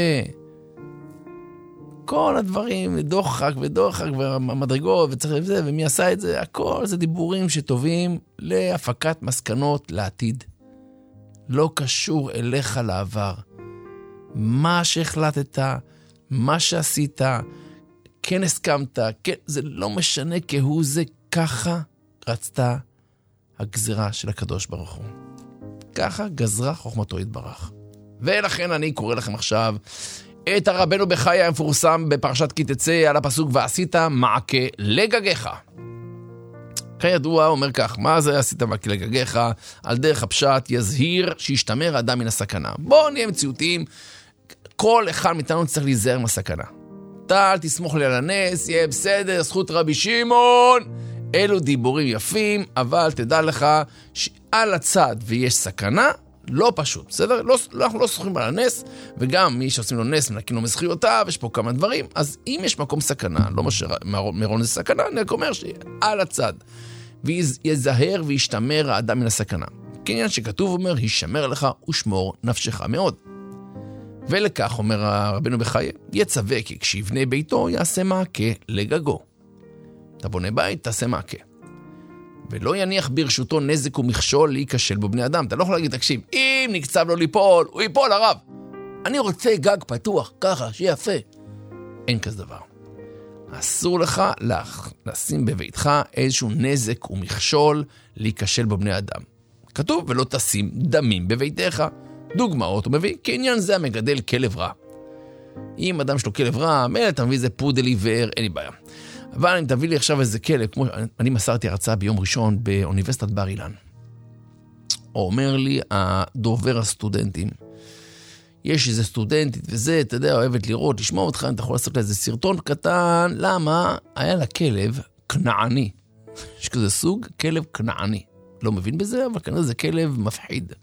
כל הדברים, דוחק ודוחק והמדרגות וצריך לזה, ומי עשה את זה, הכל זה דיבורים שטובים להפקת מסקנות לעתיד. לא קשור אליך לעבר. מה שהחלטת, מה שעשית, כן הסכמת, כן, זה לא משנה כהוא זה, ככה רצתה הגזרה של הקדוש ברוך הוא. ככה גזרה חוכמתו יתברך. ולכן אני קורא לכם עכשיו את הרבנו בחיי המפורסם בפרשת כי תצא על הפסוק ועשית מעקה לגגיך. כידוע אומר כך, מה זה עשית מעקה לגגיך? על דרך הפשט יזהיר שישתמר האדם מן הסכנה. בואו נהיה מציאותיים, כל אחד מאיתנו צריך להיזהר מהסכנה. אתה אל תסמוך לי על הנס, יהיה בסדר, זכות רבי שמעון. אלו דיבורים יפים, אבל תדע לך שעל הצד ויש סכנה, לא פשוט, בסדר? לא, אנחנו לא סוחרים על הנס, וגם מי שעושים לו נס מנקים לו מזכיותיו, יש פה כמה דברים, אז אם יש מקום סכנה, לא מרון זה סכנה, אני רק אומר שעל הצד, ויזהר וישתמר האדם מן הסכנה. כעניין שכתוב אומר, הישמר לך ושמור נפשך מאוד. ולכך אומר הרבנו בחיי, יצווה כי כשיבנה ביתו יעשה מעקה לגגו. אתה בונה בית, תעשה מעקה. ולא יניח ברשותו נזק ומכשול להיכשל בו בני אדם. אתה לא יכול להגיד, תקשיב, אם נקצב לו ליפול, הוא ייפול הרב. אני רוצה גג פתוח, ככה, שיהיה יפה. אין כזה דבר. אסור לך לשים בביתך איזשהו נזק ומכשול להיכשל בו בני אדם. כתוב, ולא תשים דמים בביתך. דוגמאות הוא מביא, כעניין זה המגדל כלב רע. אם אדם שלו כלב רע, מילא אתה מביא איזה פודל עיוור, אין לי בעיה. אבל אם תביא לי עכשיו איזה כלב, כמו אני מסרתי הרצאה ביום ראשון באוניברסיטת בר אילן. הוא אומר לי, הדובר הסטודנטים, יש איזה סטודנטית וזה, אתה יודע, אוהבת לראות, לשמוע אותך, אתה יכול לעשות לה איזה סרטון קטן, למה? היה לה כלב כנעני. יש כזה סוג, כלב כנעני. לא מבין בזה, אבל כנראה זה כלב מפחיד.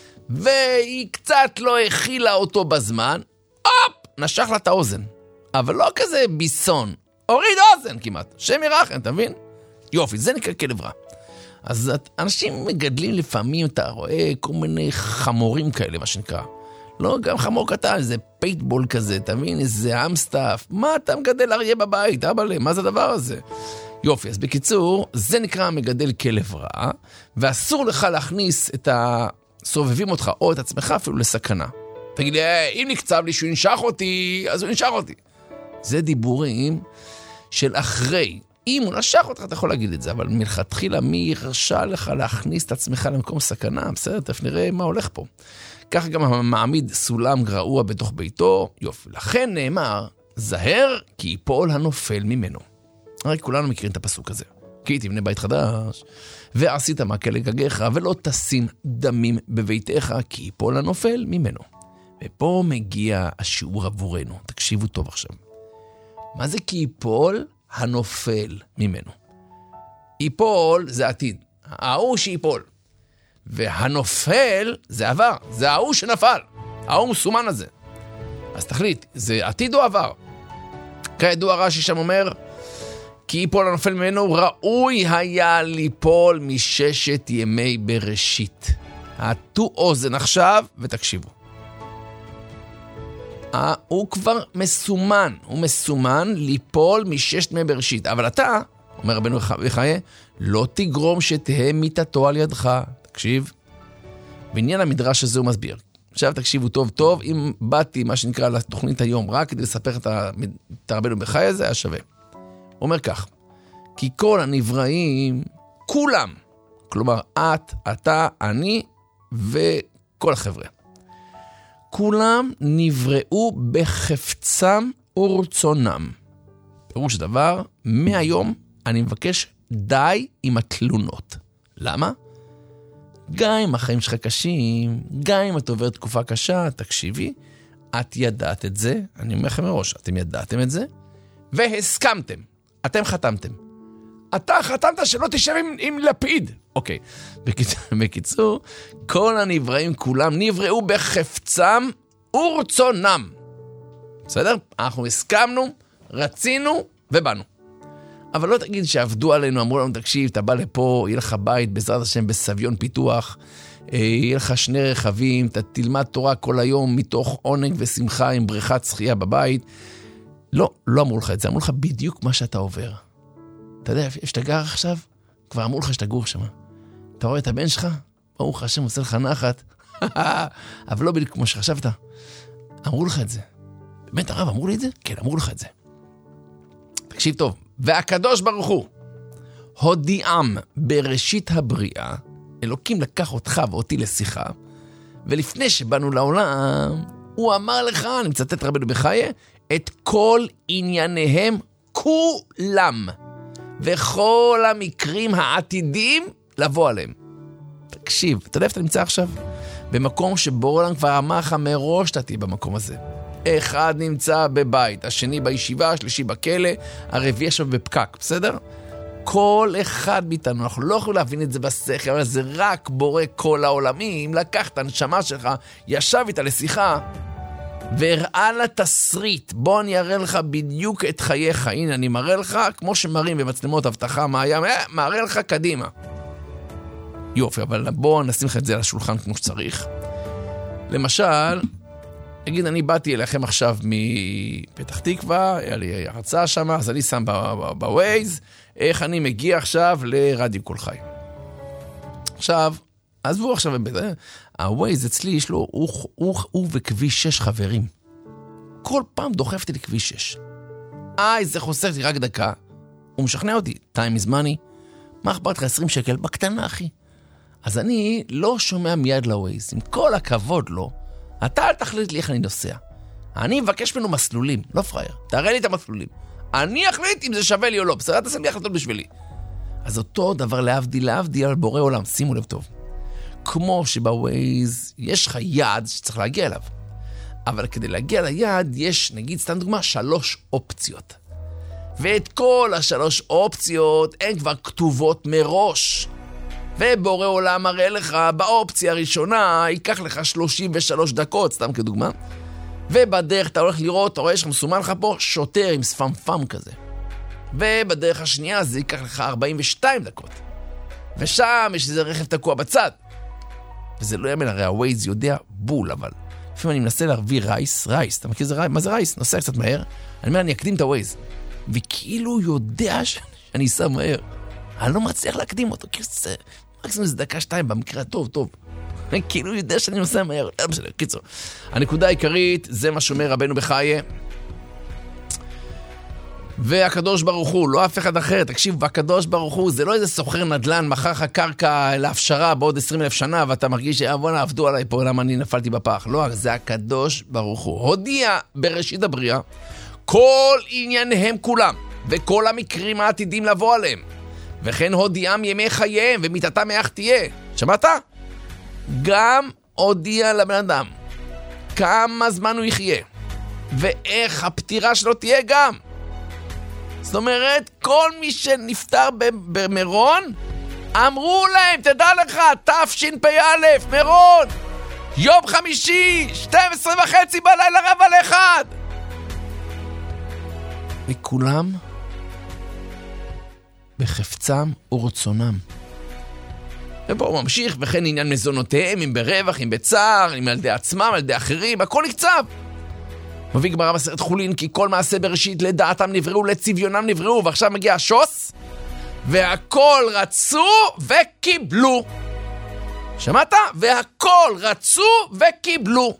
והיא קצת לא הכילה אותו בזמן, אופ, נשך לה את האוזן. אבל לא כזה ביסון. הוריד אוזן כמעט, שם ירחם, אתה מבין? יופי, זה נקרא כלב רע. אז אנשים מגדלים לפעמים, אתה רואה כל מיני חמורים כאלה, מה שנקרא. לא, גם חמור קטן, זה פייטבול כזה, אתה מבין? איזה אמסטאף. מה אתה מגדל אריה בבית? אבא לי, מה זה הדבר הזה? יופי, אז בקיצור, זה נקרא מגדל כלב רע, ואסור לך להכניס את הסובבים אותך, או את עצמך אפילו לסכנה. תגיד לי, אם נקצב לי שהוא ינשך אותי, אז הוא ינשך אותי. זה דיבורים של אחרי. אם הוא נשך אותך, אתה יכול להגיד את זה, אבל מלכתחילה מי הרשה לך להכניס את עצמך למקום סכנה? בסדר, תכף נראה מה הולך פה. כך גם המעמיד סולם גרוע בתוך ביתו, יופי. לכן נאמר, זהר כי ייפול הנופל ממנו. הרי כולנו מכירים את הפסוק הזה. כי תבנה בית חדש, ועשית מעקה לגגיך, ולא תשים דמים בביתך, כי ייפול הנופל ממנו. ופה מגיע השיעור עבורנו. תקשיבו טוב עכשיו. מה זה כי ייפול הנופל ממנו? ייפול זה עתיד. ההוא שיפול. והנופל זה עבר. זה ההוא שנפל. ההוא מסומן הזה. אז תחליט, זה עתיד או עבר? כידוע רש"י שם אומר, כי ייפול הנופל ממנו, ראוי היה ליפול מששת ימי בראשית. עטו אוזן עכשיו ותקשיבו. הוא כבר מסומן, הוא מסומן ליפול מששת ימי בראשית. אבל אתה, אומר רבנו בחיי, לא תגרום שתהא מיתתו על ידך. תקשיב. בעניין המדרש הזה הוא מסביר. עכשיו תקשיבו טוב טוב, אם באתי מה שנקרא לתוכנית היום, רק כדי לספר את הרבנו בחי הזה, היה שווה. הוא אומר כך, כי כל הנבראים, כולם, כלומר את, אתה, אני וכל החבר'ה, כולם נבראו בחפצם ורצונם. פירוש דבר, מהיום אני מבקש די עם התלונות. למה? גם אם החיים שלך קשים, גם אם את עוברת תקופה קשה, תקשיבי, את ידעת את זה, אני אומר לכם מראש, אתם ידעתם את זה, והסכמתם, אתם חתמתם. אתה חתמת שלא תשב עם, עם לפיד. אוקיי, בקיצור, בקיצור, כל הנבראים כולם נבראו בחפצם ורצונם. בסדר? אנחנו הסכמנו, רצינו ובאנו. אבל לא תגיד שעבדו עלינו, אמרו לנו, תקשיב, אתה בא לפה, יהיה לך בית בעזרת השם בסביון פיתוח, יהיה לך שני רכבים, אתה תלמד תורה כל היום מתוך עונג ושמחה עם בריכת שחייה בבית. לא, לא אמרו לך את זה, אמרו לך בדיוק מה שאתה עובר. אתה יודע, איפה שאתה גר עכשיו? כבר אמרו לך שאתה גור שם. אתה רואה את הבן שלך? ברוך השם עושה לך נחת. אבל לא בדיוק כמו שחשבת. אמרו לך את זה. באמת הרב, אמרו לי את זה? כן, אמרו לך את זה. תקשיב טוב. והקדוש ברוך הוא הודיעם בראשית הבריאה, אלוקים לקח אותך ואותי לשיחה, ולפני שבאנו לעולם, הוא אמר לך, אני מצטט רבנו בחיי, את כל ענייניהם כולם, וכל המקרים העתידים לבוא עליהם. תקשיב, אתה יודע איפה אתה נמצא עכשיו? במקום שבורא עולם כבר אמר לך מראש שאתה תהיה במקום הזה. אחד נמצא בבית, השני בישיבה, השלישי בכלא, הרביעי עכשיו בפקק, בסדר? כל אחד מאיתנו, אנחנו לא יכולים להבין את זה בשכל, אבל זה רק בורא כל העולמים, לקח את הנשמה שלך, ישב איתה לשיחה, והראה לה תסריט, בוא אני אראה לך בדיוק את חייך, הנה אני מראה לך, כמו שמראים במצלמות הבטחה, מה היה, מראה לך קדימה. יופי, אבל בוא נשים לך את זה על השולחן כמו שצריך. למשל, נגיד, אני באתי אליכם עכשיו מפתח תקווה, היה לי הרצאה שם, אז אני שם בווייז, איך אני מגיע עכשיו לרדיו כל חי. עכשיו, עזבו עכשיו, הווייז אצלי יש לו, הוא, הוא, הוא וכביש שש חברים. כל פעם דוחפתי לכביש שש. איי, זה חוסר לי רק דקה. הוא משכנע אותי, time is money. מה אכפת לך עשרים שקל? בקטנה, אחי. אז אני לא שומע מיד לווייז. עם כל הכבוד לו, אתה אל תחליט לי איך אני נוסע. אני מבקש ממנו מסלולים, לא פרייר. תראה לי את המסלולים. אני אחליט אם זה שווה לי או לא. בסדר, תעשה לי החלטות בשבילי. אז אותו דבר להבדיל, להבדיל על בורא עולם. שימו לב טוב. כמו שבווייז יש לך יעד שצריך להגיע אליו. אבל כדי להגיע ליעד יש, נגיד, סתם דוגמה, שלוש אופציות. ואת כל השלוש אופציות הן כבר כתובות מראש. ובורא עולם מראה לך באופציה הראשונה, ייקח לך שלושים ושלוש דקות, סתם כדוגמה. ובדרך אתה הולך לראות, אתה רואה יש לך מסומן לך פה, שוטר עם ספמפם כזה. ובדרך השנייה זה ייקח לך ארבעים ושתיים דקות. ושם יש איזה רכב תקוע בצד. וזה לא יאמן, הרי הווייז יודע בול, אבל לפעמים אני מנסה להרביא רייס, רייס, אתה מכיר זה רייס? מה זה רייס? נוסע קצת מהר. אני אומר, אני אקדים את הווייז. וכאילו הוא יודע שאני אסע מהר. אני לא מצליח להקדים אותו, כאילו זה מקסימום זה דקה שתיים במקרה טוב, טוב. כאילו הוא יודע שאני נוסע מהר. לא משנה, קיצור. הנקודה העיקרית, זה מה שאומר רבנו בחיי. והקדוש ברוך הוא, לא אף אחד אחר, תקשיב, והקדוש ברוך הוא, זה לא איזה סוחר נדל"ן, מחר לך קרקע להפשרה בעוד עשרים אלף שנה, ואתה מרגיש שבוא נעבדו עליי פה, למה אני נפלתי בפח. לא, זה הקדוש ברוך הוא. הודיע בראשית הבריאה, כל ענייניהם כולם, וכל המקרים העתידים לבוא עליהם. וכן הודיעם ימי חייהם, ומיתתם מאח תהיה. שמעת? גם הודיע לבן אדם, כמה זמן הוא יחיה, ואיך הפטירה שלו תהיה גם. זאת אומרת, כל מי שנפטר במירון, אמרו להם, תדע לך, תשפ"א, מירון, יום חמישי, שתים עשרה וחצי בלילה רבע לאחד. וכולם בחפצם ורצונם. ופה הוא ממשיך, וכן עניין מזונותיהם, אם ברווח, אם בצער, אם על ידי עצמם, על ידי אחרים, הכל נקצב. מביא גמרא בסרט חולין, כי כל מעשה בראשית לדעתם נבראו, לצביונם נבראו, ועכשיו מגיע השוס, והכל רצו וקיבלו. שמעת? והכל רצו וקיבלו.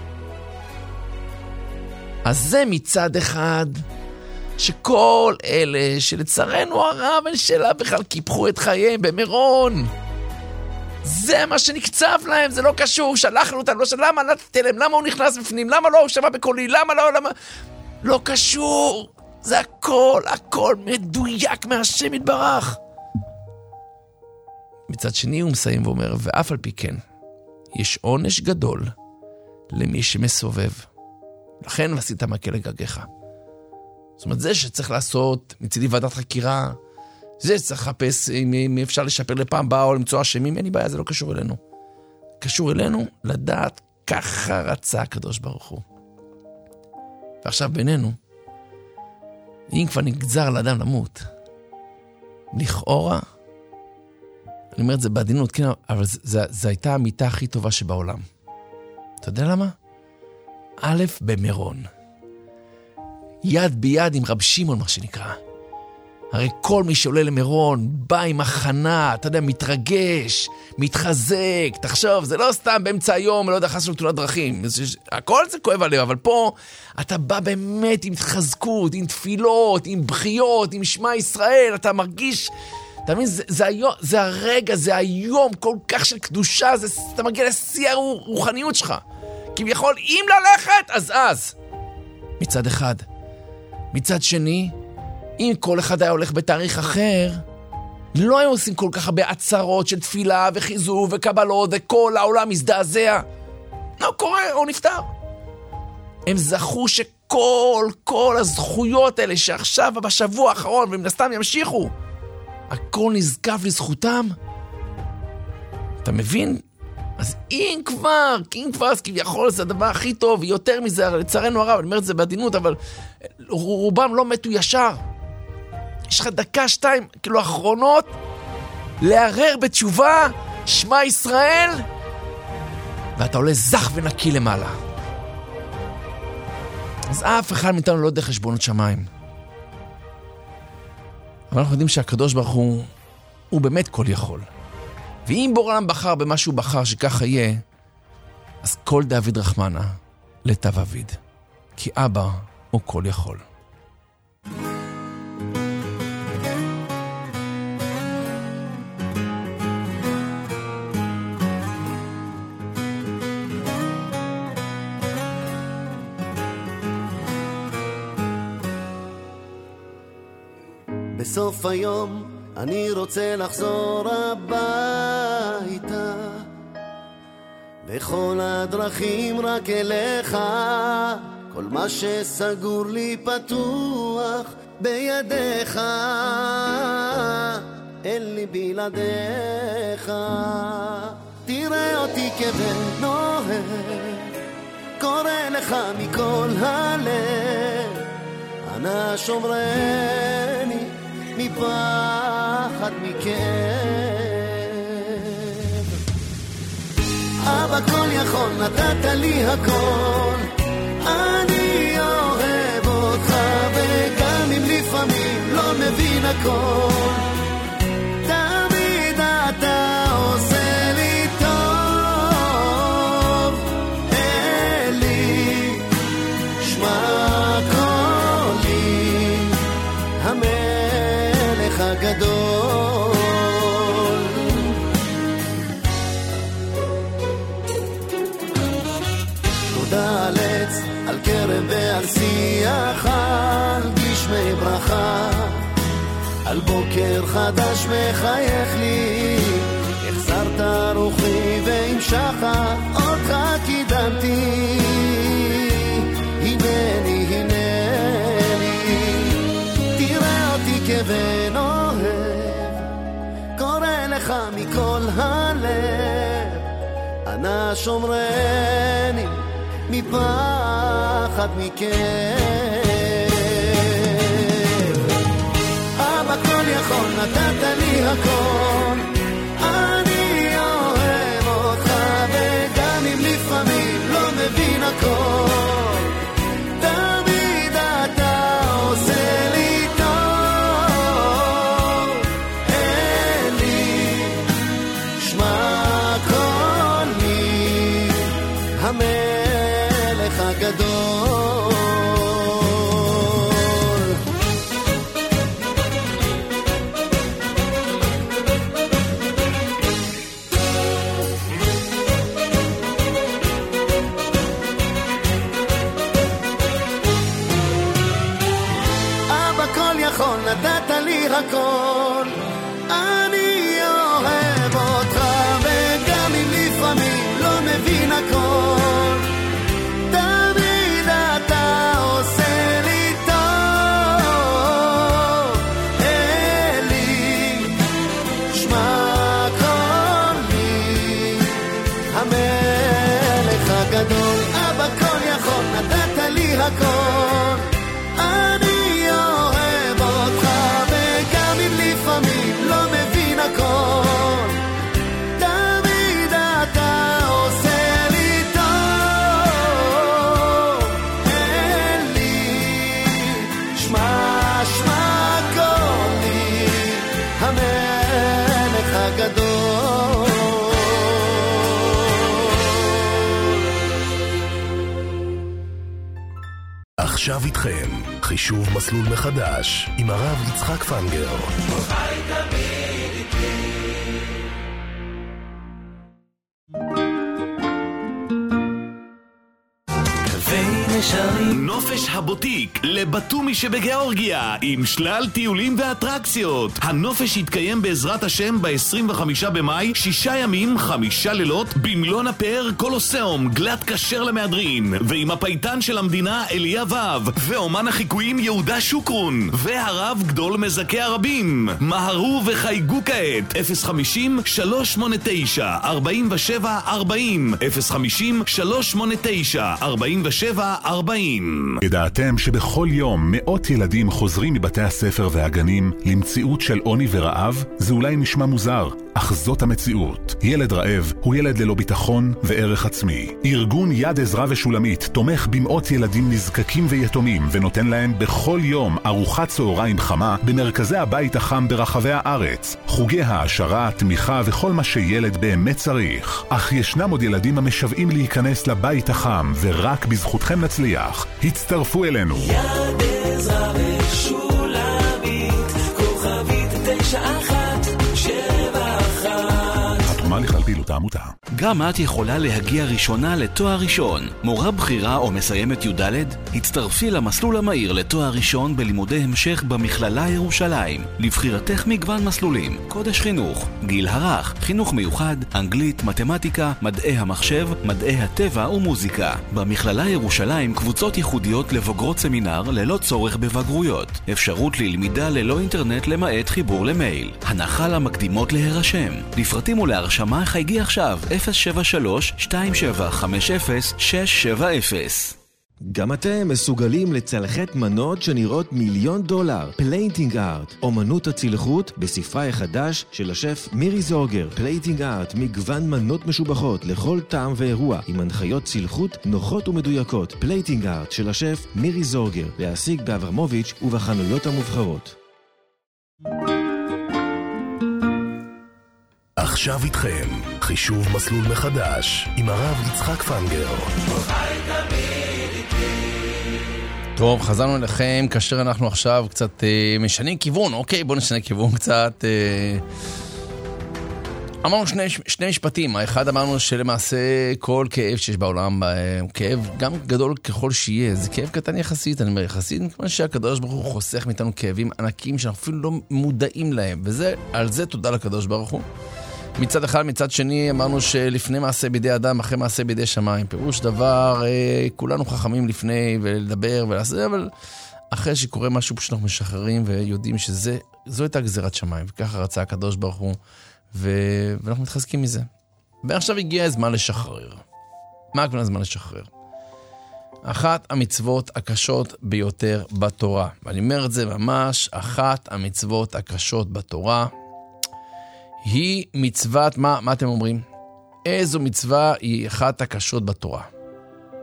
אז זה מצד אחד, שכל אלה שלצערנו הרב אין שאלה בכלל קיפחו את חייהם במירון. זה מה שנקצב להם, זה לא קשור, שלחנו אותם, לא שלמה, למה נתתי להם, למה הוא נכנס בפנים, למה לא הוא שמע בקולי, למה לא, למה... לא קשור, זה הכל, הכל מדויק מהשם יתברך. מצד שני הוא מסיים ואומר, ואף על פי כן, יש עונש גדול למי שמסובב. לכן ועשית מקל לגגך. זאת אומרת, זה שצריך לעשות מצידי ועדת חקירה, זה שצריך לחפש אם, אם אפשר לשפר לפעם באה או למצוא אשמים, אין לי בעיה, זה לא קשור אלינו. קשור אלינו לדעת ככה רצה הקדוש ברוך הוא. ועכשיו בינינו, אם כבר נגזר לאדם למות, לכאורה, אני אומר את זה בעדינות, כן, אבל זו הייתה המיטה הכי טובה שבעולם. אתה יודע למה? א', במירון. יד ביד עם רב שמעון, מה שנקרא. הרי כל מי שעולה למירון, בא עם הכנה, אתה יודע, מתרגש, מתחזק, תחשוב, זה לא סתם באמצע היום, לא יודע, חס של תאונת דרכים. הכל זה כואב עליו, אבל פה אתה בא באמת עם התחזקות, עם תפילות, עם בחיות, עם שמע ישראל, אתה מרגיש... אתה מבין, זה, זה, היום, זה הרגע, זה היום כל כך של קדושה, זה, אתה מגיע לשיא הרוחניות שלך. כביכול, אם ללכת, אז אז. מצד אחד. מצד שני, אם כל אחד היה הולך בתאריך אחר, לא היו עושים כל כך הרבה עצרות של תפילה וחיזור וקבלות, וכל העולם מזדעזע. לא קורה, הוא נפטר. הם זכו שכל, כל הזכויות האלה שעכשיו בשבוע האחרון, ומן הסתם ימשיכו, הכל נזקף לזכותם. אתה מבין? אז אם כבר, אם כבר, אז כביכול זה הדבר הכי טוב, יותר מזה, לצערנו הרב, אני אומר את זה בעדינות, אבל רובם לא מתו ישר. יש לך דקה, שתיים, כאילו אחרונות, לערער בתשובה, שמע ישראל, ואתה עולה זך ונקי למעלה. אז אף אחד מאיתנו לא יודע חשבונות שמיים. אבל אנחנו יודעים שהקדוש ברוך הוא, הוא באמת כל יכול. ואם בור עולם בחר במה שהוא בחר שככה יהיה, אז כל דוד רחמנה לטב אביד. כי אבא הוא כל יכול. בסוף היום אני רוצה לחזור הביתה, בכל הדרכים רק אליך, כל מה שסגור לי פתוח בידיך, אין לי בלעדיך. תראה אותי כבן אוהב, קורא לך מכל הלב, אנא שומרני מפחד מכאב. אבא כל יכול, נתת לי הכל, אני אוהב אותך, וגם אם לפעמים לא מבין הכל, תמיד אתה עושה לי טוב. אלי שמע קולי, המלך הגדול. תודה על עץ, על קרב ועל שיח, על גשמי ברכה, על בוקר חדש מחייך לי, החזרת רוחי ועם שחר אותך קידמתי. הנני הנני, תראה אותי כבן אוהב, קורא לך מכל הלב, אנא שומרני מפחד מכאב. אבא כל יכול, נתת לי הכל, אני אוהב אותך, וגם אם לפעמים לא מבין הכל, תמיד אתה עושה לי טוב. המלך הגדול. אבא כל יכול, נתת לי הכל, אני אוהב אותך, וגם אם לפעמים לא מבין הכל, תמיד אתה עושה לי טוב. אלי, שמע קולי, המלך הגדול. אבא כל יכול, נתת לי הכל, אני אוהב אותך, וגם אם לפעמים לא מבין הכל, תמיד אתה עושה לי טוב. אלי, שמע, שמע קולי, המלך הגדול. עכשיו איתכם חישוב מסלול מחדש עם הרב יצחק פנגר. נופש הבוטיק לבטומי שבגיאורגיה עם שלל טיולים ואטרקציות. הנופש יתקיים בעזרת השם ב-עשרים וחמישה במאי, שישה ימים, חמישה לילות במלון הפאר קולוסיאום, גלת כשר למהדרין, ועם הפייטן של המדינה אליה וו, ואומן החיקויים יהודה שוקרון, והרב גדול מזכה הרבים. מהרו וחייגו כעת אפס חמישים שלוש שמונה תשע ארבעים ושבע ארבעים, אפס חמישים שלוש שמונה תשע ארבעים ושבע ארבעים. ידעתם שבכל יום מאות ילדים חוזרים מבתי הספר והגנים למציאות של עוני ורעב? זה אולי נשמע מוזר, אך זאת המציאות. ילד רעב הוא ילד ללא ביטחון וערך עצמי. ארגון יד עזרא ושולמית תומך במאות ילדים נזקקים ויתומים ונותן להם בכל יום ארוחת צהריים חמה במרכזי הבית החם ברחבי הארץ, חוגי העשרה, תמיכה וכל מה שילד באמת צריך. אך ישנם עוד ילדים המשוועים להיכנס לבית החם, ורק בזכותכם נצליח. הצטרפו אלינו. יד עזרא ושולמית, כוכבית תשע אחת שבע אחת. התרומה לכלל פעילות העמותה. גם את יכולה להגיע ראשונה לתואר ראשון. מורה בחירה או מסיימת י"ד? הצטרפי למסלול המהיר לתואר ראשון בלימודי המשך במכללה ירושלים. לבחירתך מגוון מסלולים: קודש חינוך, גיל הרך, חינוך מיוחד, אנגלית, מתמטיקה, מדעי המחשב, מדעי הטבע ומוזיקה. במכללה ירושלים קבוצות ייחודיות לבוגרות סמינר ללא צורך בבגרויות. אפשרות ללמידה ללא אינטרנט למעט חיבור למייל. הנחה למקדימות להירשם. לפרטים ולהרשמה חייגי עכשיו אפס שבע שלוש שתיים שבע חמש אפס שש שבע אפס. גם אתם מסוגלים לצלחת מנות שנראות מיליון דולר. פלייטינג ארט, אומנות הצלחות בספרה החדש של השף מירי זורגר. פלייטינג ארט, מגוון מנות משובחות לכל טעם ואירוע עם הנחיות צלחות נוחות ומדויקות. פלייטינג ארט של השף מירי זורגר, להשיג באברמוביץ' ובחנויות המובחרות. עכשיו איתכם חישוב מסלול מחדש עם הרב יצחק פנגר. טוב, חזרנו אליכם כאשר אנחנו עכשיו קצת אה, משנים כיוון. אוקיי, בואו נשנה כיוון קצת. אה... אמרנו שני, שני משפטים. האחד אמרנו שלמעשה כל כאב שיש בעולם, אה, כאב גם גדול ככל שיהיה, זה כאב קטן יחסית, אני אומר יחסית, כמו שהקדוש ברוך הוא חוסך מאיתנו כאבים ענקים שאנחנו אפילו לא מודעים להם, וזה, על זה תודה לקדוש ברוך הוא. מצד אחד, מצד שני, אמרנו שלפני מעשה בידי אדם, אחרי מעשה בידי שמיים. פירוש דבר, אה, כולנו חכמים לפני ולדבר ולעשות, אבל אחרי שקורה משהו פשוט אנחנו משחררים ויודעים שזה, זו הייתה גזירת שמיים, וככה רצה הקדוש ברוך הוא, ו... ואנחנו מתחזקים מזה. ועכשיו הגיע הזמן לשחרר. מה הכוונה הזמן לשחרר? אחת המצוות הקשות ביותר בתורה, ואני אומר את זה ממש, אחת המצוות הקשות בתורה, היא מצוות, מה, מה אתם אומרים? איזו מצווה היא אחת הקשות בתורה?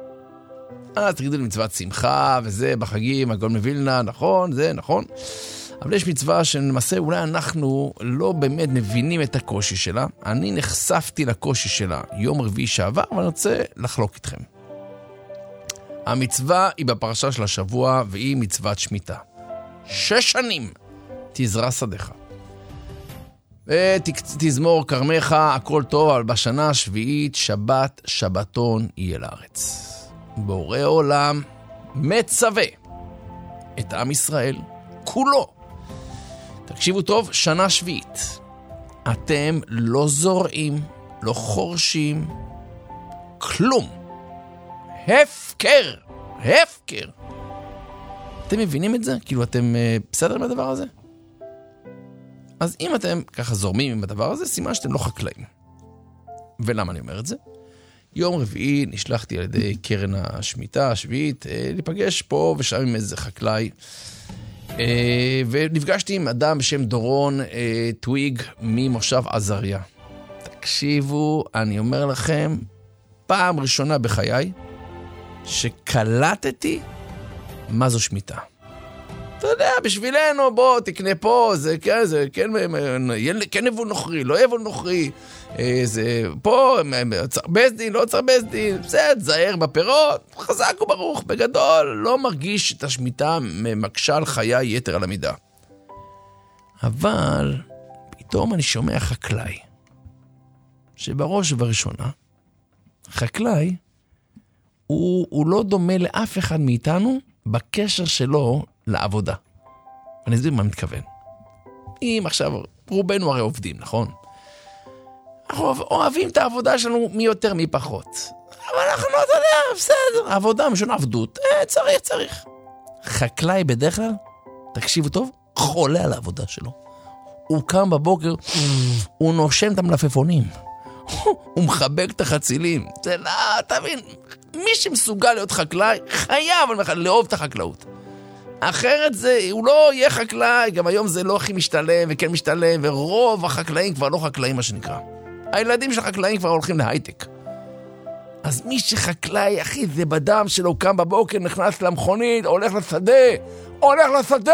אז תגידו לי מצוות שמחה וזה בחגים, הגאון מווילנה, נכון, זה נכון. אבל יש מצווה שלמעשה אולי אנחנו לא באמת מבינים את הקושי שלה. אני נחשפתי לקושי שלה יום רביעי שעבר, ואני רוצה לחלוק איתכם. המצווה היא בפרשה של השבוע, והיא מצוות שמיטה. שש שנים תזרע שדך. ותזמור כרמך, הכל טוב, אבל בשנה השביעית שבת שבתון יהיה לארץ. בורא עולם מצווה את עם ישראל כולו. תקשיבו טוב, שנה שביעית. אתם לא זורעים, לא חורשים, כלום. הפקר, הפקר. אתם מבינים את זה? כאילו אתם uh, בסדר עם הדבר הזה? אז אם אתם ככה זורמים עם הדבר הזה, סימן שאתם לא חקלאים. ולמה אני אומר את זה? יום רביעי נשלחתי על ידי קרן השמיטה השביעית, אה, להיפגש פה ושם עם איזה חקלאי, אה, ונפגשתי עם אדם בשם דורון אה, טוויג ממושב עזריה. תקשיבו, אני אומר לכם, פעם ראשונה בחיי, שקלטתי מה זו שמיטה. אתה יודע, בשבילנו, בוא, תקנה פה, זה כן, זה כן, כן יבול נוכרי, לא יבול נוכרי, זה פה, בסדין, לא צריך בסדין, בסדר, זהר בפירות, חזק וברוך, בגדול, לא מרגיש את השמיטה מקשה על חיי יתר על המידה. אבל, פתאום אני שומע חקלאי, שבראש ובראשונה, חקלאי, הוא, הוא לא דומה לאף אחד מאיתנו, בקשר שלו לעבודה. אני אסביר מה מתכוון. אם עכשיו, רובנו הרי עובדים, נכון? אנחנו אוהבים את העבודה שלנו מי יותר מי פחות. אבל אנחנו לא, אתה יודע, בסדר, העבודה משון עבדות, אה, צריך, צריך. חקלאי בדרך כלל, תקשיבו טוב, חולה על העבודה שלו. הוא קם בבוקר, הוא נושם את המלפפונים. הוא מחבק את החצילים. זה לא, תבין, מי שמסוגל להיות חקלאי, חייב לאהוב את החקלאות. אחרת זה, הוא לא יהיה חקלאי, גם היום זה לא הכי משתלם וכן משתלם, ורוב החקלאים כבר לא חקלאים, מה שנקרא. הילדים של החקלאים כבר הולכים להייטק. אז מי שחקלאי, אחי, זה בדם שלו, קם בבוקר, נכנס למכונית, הולך לשדה, הולך לשדה!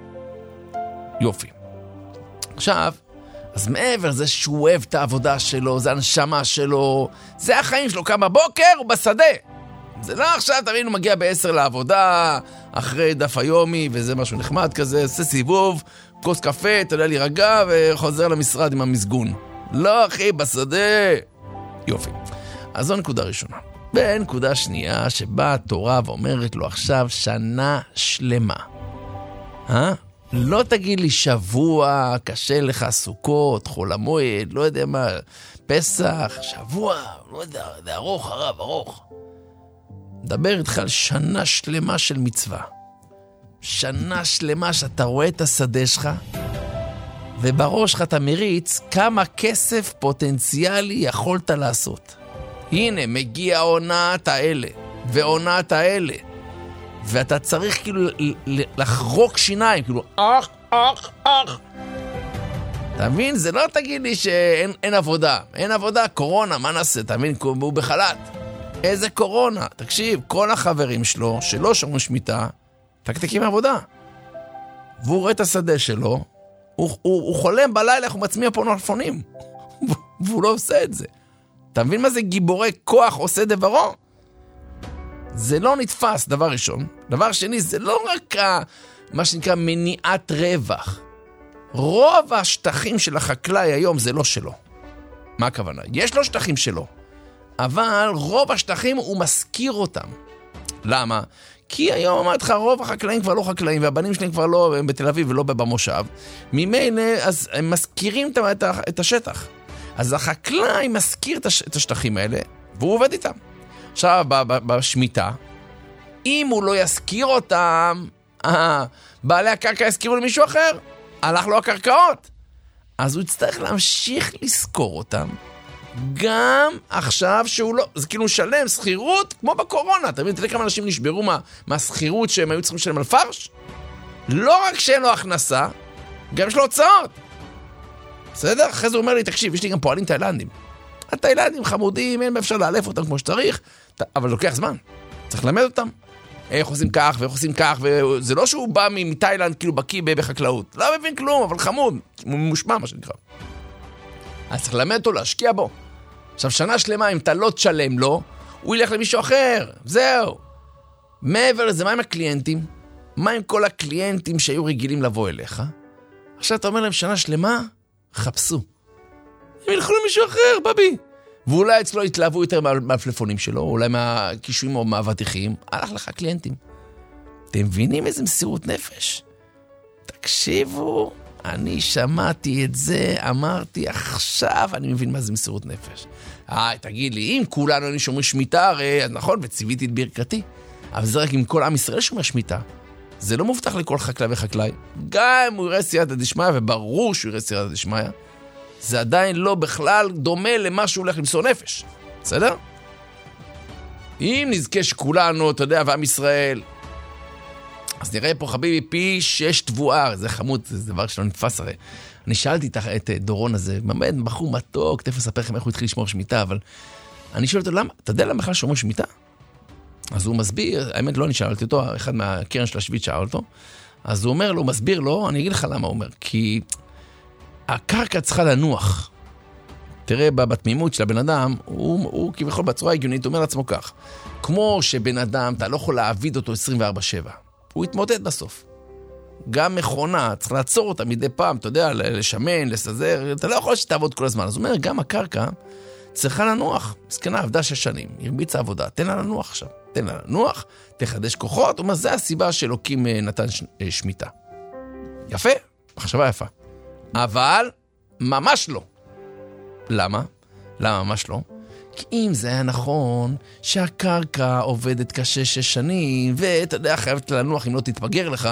יופי. עכשיו, אז מעבר זה שהוא אוהב את העבודה שלו, זה הנשמה שלו, זה החיים שלו, קם בבוקר הוא בשדה. זה לא עכשיו, תבין, הוא מגיע בעשר לעבודה, אחרי דף היומי, וזה משהו נחמד כזה, עושה סיבוב, כוס קפה, תולה לי רגע, וחוזר למשרד עם המסגון. לא, אחי, בשדה. יופי. אז זו נקודה ראשונה. ונקודה שנייה, שבאה התורה ואומרת לו עכשיו שנה שלמה. אה? לא תגיד לי שבוע, קשה לך, סוכות, חול המועד, לא יודע מה, פסח, שבוע, לא יודע, זה ארוך, הרב, ארוך. מדבר איתך על שנה שלמה של מצווה. שנה שלמה שאתה רואה את השדה שלך, ובראש שלך אתה מריץ כמה כסף פוטנציאלי יכולת לעשות. הנה, מגיע עונת האלה, ועונת האלה. ואתה צריך כאילו לחרוק שיניים, כאילו, אך, אך, אך. אתה מבין? זה לא תגיד לי שאין אין עבודה. אין עבודה, קורונה, מה נעשה? אתה מבין? הוא בחל"ת. איזה קורונה? תקשיב, כל החברים שלו, שלא שומרים שמיטה, תקתקים עבודה. והוא רואה את השדה שלו, הוא, הוא, הוא חולם בלילה, הוא מצמיע פה נלפונים. והוא לא עושה את זה. אתה מבין מה זה גיבורי כוח עושה דברו? זה לא נתפס, דבר ראשון. דבר שני, זה לא רק מה שנקרא מניעת רווח. רוב השטחים של החקלאי היום זה לא שלו. מה הכוונה? יש לו שטחים שלו, אבל רוב השטחים הוא מזכיר אותם. למה? כי היום אמרת לך, רוב החקלאים כבר לא חקלאים, והבנים שלהם כבר לא בתל אביב ולא במושב. ממילא, אז הם מזכירים את השטח. אז החקלאי מזכיר את השטחים האלה, והוא עובד איתם. עכשיו, בשמיטה, אם הוא לא יזכיר אותם, אה, בעלי הקרקע יזכירו למישהו אחר, הלך לו הקרקעות. אז הוא יצטרך להמשיך לזכור אותם, גם עכשיו שהוא לא, זה כאילו שלם סחירות, כמו בקורונה. אתה מבין, תראה כמה אנשים נשברו מה, מהסחירות שהם היו צריכים לשלם על פרש? לא רק שאין לו הכנסה, גם יש לו הוצאות. בסדר? אחרי זה הוא אומר לי, תקשיב, יש לי גם פועלים תאילנדים. התאילנדים חמודים, אין אפשר לאלף אותם כמו שצריך, אבל לוקח זמן. צריך ללמד אותם. איך עושים כך ואיך עושים כך, וזה לא שהוא בא מתאילנד כאילו בקיא בחקלאות, לא מבין כלום, אבל חמוד, הוא מושמע מה שנקרא. אז צריך ללמד אותו, להשקיע בו. עכשיו שנה שלמה, אם אתה לא תשלם לו, הוא ילך למישהו אחר, זהו. מעבר לזה, מה עם הקליינטים? מה עם כל הקליינטים שהיו רגילים לבוא אליך? עכשיו אתה אומר להם שנה שלמה, חפשו. הם ילכו למישהו אחר, בבי. ואולי אצלו יתלהבו יותר מהפלאפונים שלו, אולי מהקישויים או מהוותיכים. הלך לך קליינטים. אתם מבינים איזה מסירות נפש? תקשיבו, אני שמעתי את זה, אמרתי, עכשיו אני מבין מה זה מסירות נפש. אה, תגיד לי, אם כולנו אני שומר שמיטה, הרי, אז נכון, וציוויתי את ברכתי. אבל זה רק אם כל עם ישראל שומר שמיטה. זה לא מובטח לכל חקלאי וחקלאי. גם הוא יראה סייעתא דשמיא, וברור שהוא יראה סייעתא דשמיא, זה עדיין לא בכלל דומה למה שהוא הולך למסור נפש. בסדר? אם נזכה שכולנו, אתה יודע, ועם ישראל, אז נראה פה חביבי פי שש תבואה, זה חמוד, זה דבר שלא נתפס הרי. אני שאלתי את דורון הזה, באמת בחור מתוק, תכף אספר לכם איך הוא התחיל לשמור שמיטה, אבל אני שואל אותו, למה? אתה יודע למה בכלל שומר שמיטה? אז הוא מסביר, האמת לא אני שאלתי אותו, אחד מהקרן של השביעית שאל אותו, אז הוא אומר לו, הוא מסביר לו, אני אגיד לך למה הוא אומר, כי הקרקע צריכה לנוח. תראה, בתמימות של הבן אדם, הוא, הוא כביכול בצורה הגיונית, הוא אומר לעצמו כך, כמו שבן אדם, אתה לא יכול להעביד אותו עשרים וארבע שבע, הוא יתמוטט בסוף. גם מכונה, צריך לעצור אותה מדי פעם, אתה יודע, לשמן, לסזר, אתה לא יכול שתעבוד כל הזמן. אז הוא אומר, גם הקרקע צריכה לנוח. מסכנה, עבדה שש שנים, הרביצה עבודה, תן לה לנוח עכשיו, תן לה לנוח, תחדש כוחות, הוא אומר, זה הסיבה שאלוקים נתן ש... שמיטה. יפה, מחשבה יפה. אבל ממש לא. למה? למה ממש לא? כי אם זה היה נכון שהקרקע עובדת קשה שש שנים, ואתה יודע, חייבת לנוח אם לא תתפגר לך,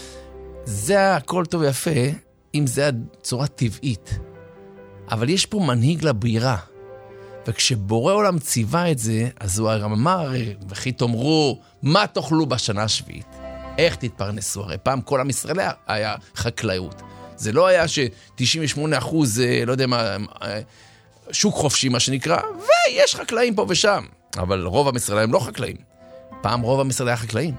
זה הכל טוב ויפה, אם זה הצורה טבעית. אבל יש פה מנהיג לבירה, וכשבורא עולם ציווה את זה, אז הוא אמר, וכי תאמרו, מה תאכלו בשנה השביעית? איך תתפרנסו? הרי פעם כל עם ישראל היה חקלאות. זה לא היה ש-תשעים ושמונה אחוז, לא יודע מה, שוק חופשי מה שנקרא, ויש חקלאים פה ושם. אבל רוב עם ישראל הם לא חקלאים. פעם רוב עם ישראל היה חקלאים.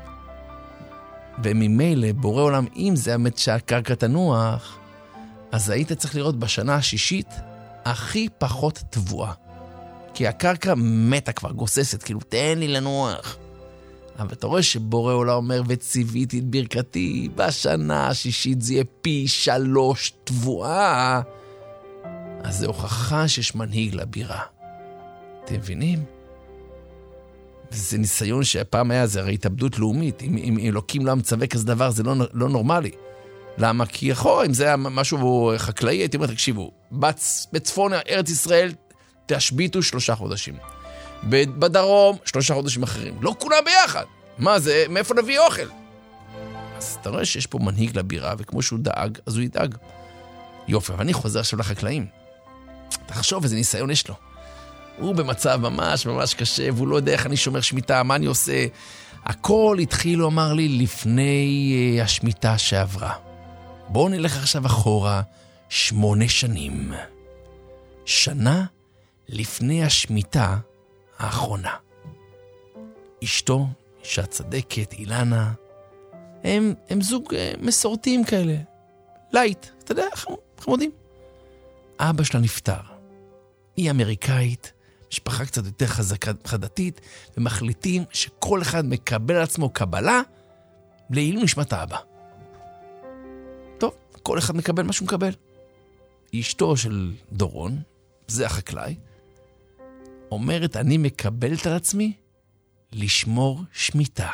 וממילא בורא עולם, אם זה האמת שהקרקע תנוח, אז היית צריך לראות בשנה השישית הכי פחות תבואה. כי הקרקע מתה כבר, גוססת, כאילו תן לי לנוח. אבל אתה רואה שבורא עולם אומר, וציוויתי את ברכתי, בשנה השישית זה יהיה פי שלוש תבואה. אז זה הוכחה שיש מנהיג לבירה. אתם מבינים? וזה ניסיון שהפעם היה, זה הרי התאבדות לאומית. אם, אם אלוקים לא מצווה כזה דבר, זה לא, לא נורמלי. למה? כי יכול, אם זה היה משהו חקלאי, הייתי אומר, תקשיבו, בצ, בצפון ארץ ישראל תשביתו שלושה חודשים. בדרום, שלושה חודשים אחרים. לא כולם ביחד. מה זה? מאיפה נביא אוכל? אז אתה רואה שיש פה מנהיג לבירה, וכמו שהוא דאג, אז הוא ידאג. יופי, אבל אני חוזר עכשיו לחקלאים. תחשוב איזה ניסיון יש לו. הוא במצב ממש ממש קשה, והוא לא יודע איך אני שומר שמיטה, מה אני עושה. הכל התחיל, הוא אמר לי, לפני uh, השמיטה שעברה. בואו נלך עכשיו אחורה שמונה שנים. שנה לפני השמיטה האחרונה. אשתו, אישה צדקת, אילנה, הם, הם זוג uh, מסורתיים כאלה. לייט, אתה יודע, חמודים. אבא שלה נפטר. היא אמריקאית, משפחה קצת יותר חזקה, חדתית, ומחליטים שכל אחד מקבל על עצמו קבלה לעילוי נשמת האבא. טוב, כל אחד מקבל מה שהוא מקבל. אשתו של דורון, זה החקלאי, אומרת, אני מקבלת על עצמי לשמור שמיטה.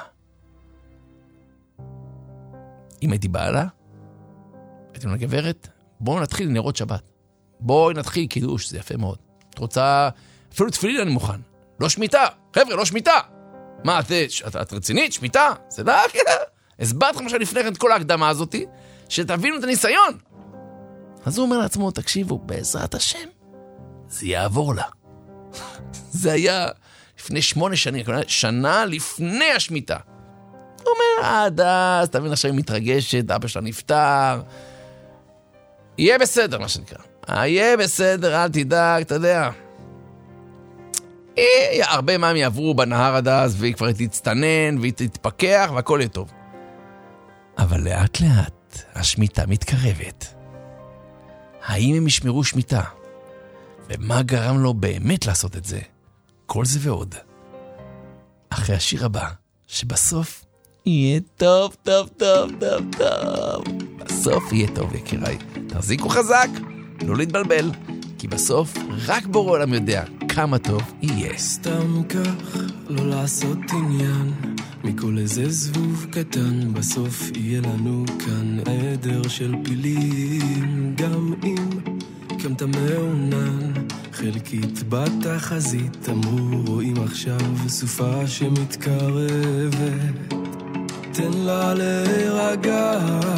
אם הייתי בעלה, הייתי לו לגברת, בואו נתחיל נרות שבת. בואי נתחיל קידוש, זה יפה מאוד. את רוצה, אפילו תפילין אני מוכן. לא שמיטה, חבר'ה, לא שמיטה. מה, את, את, את רצינית? שמיטה? זה לא, הסברת לך משהו לפני כן את כל ההקדמה הזאת, שתבינו את הניסיון. אז הוא אומר לעצמו, תקשיבו, בעזרת השם, זה יעבור לה. זה היה לפני שמונה שנים, שנה לפני השמיטה. הוא אומר, עד אז, תבין עכשיו היא מתרגשת, אבא שלה נפטר. יהיה בסדר, מה שנקרא. יהיה בסדר, אל תדאג, אתה יודע. הרבה מים יעברו בנהר עד אז, והיא כבר תצטנן, והיא תתפקח, והכל יהיה טוב. אבל לאט לאט השמיטה מתקרבת. האם הם ישמרו שמיטה? ומה גרם לו באמת לעשות את זה? כל זה ועוד. אחרי השיר הבא, שבסוף יהיה טוב, טוב, טוב, טוב, טוב. בסוף יהיה טוב, יקיריי. תחזיקו חזק, לא להתבלבל, כי בסוף רק בורא עולם יודע כמה טוב יהיה. סתם כך, לא לעשות עניין, מכל איזה זבוב קטן, בסוף יהיה לנו כאן עדר של פילים. גם אם קמת מעונן, חלקית בתחזית, אמרו רואים עכשיו סופה שמתקרבת. תן לה להירגע,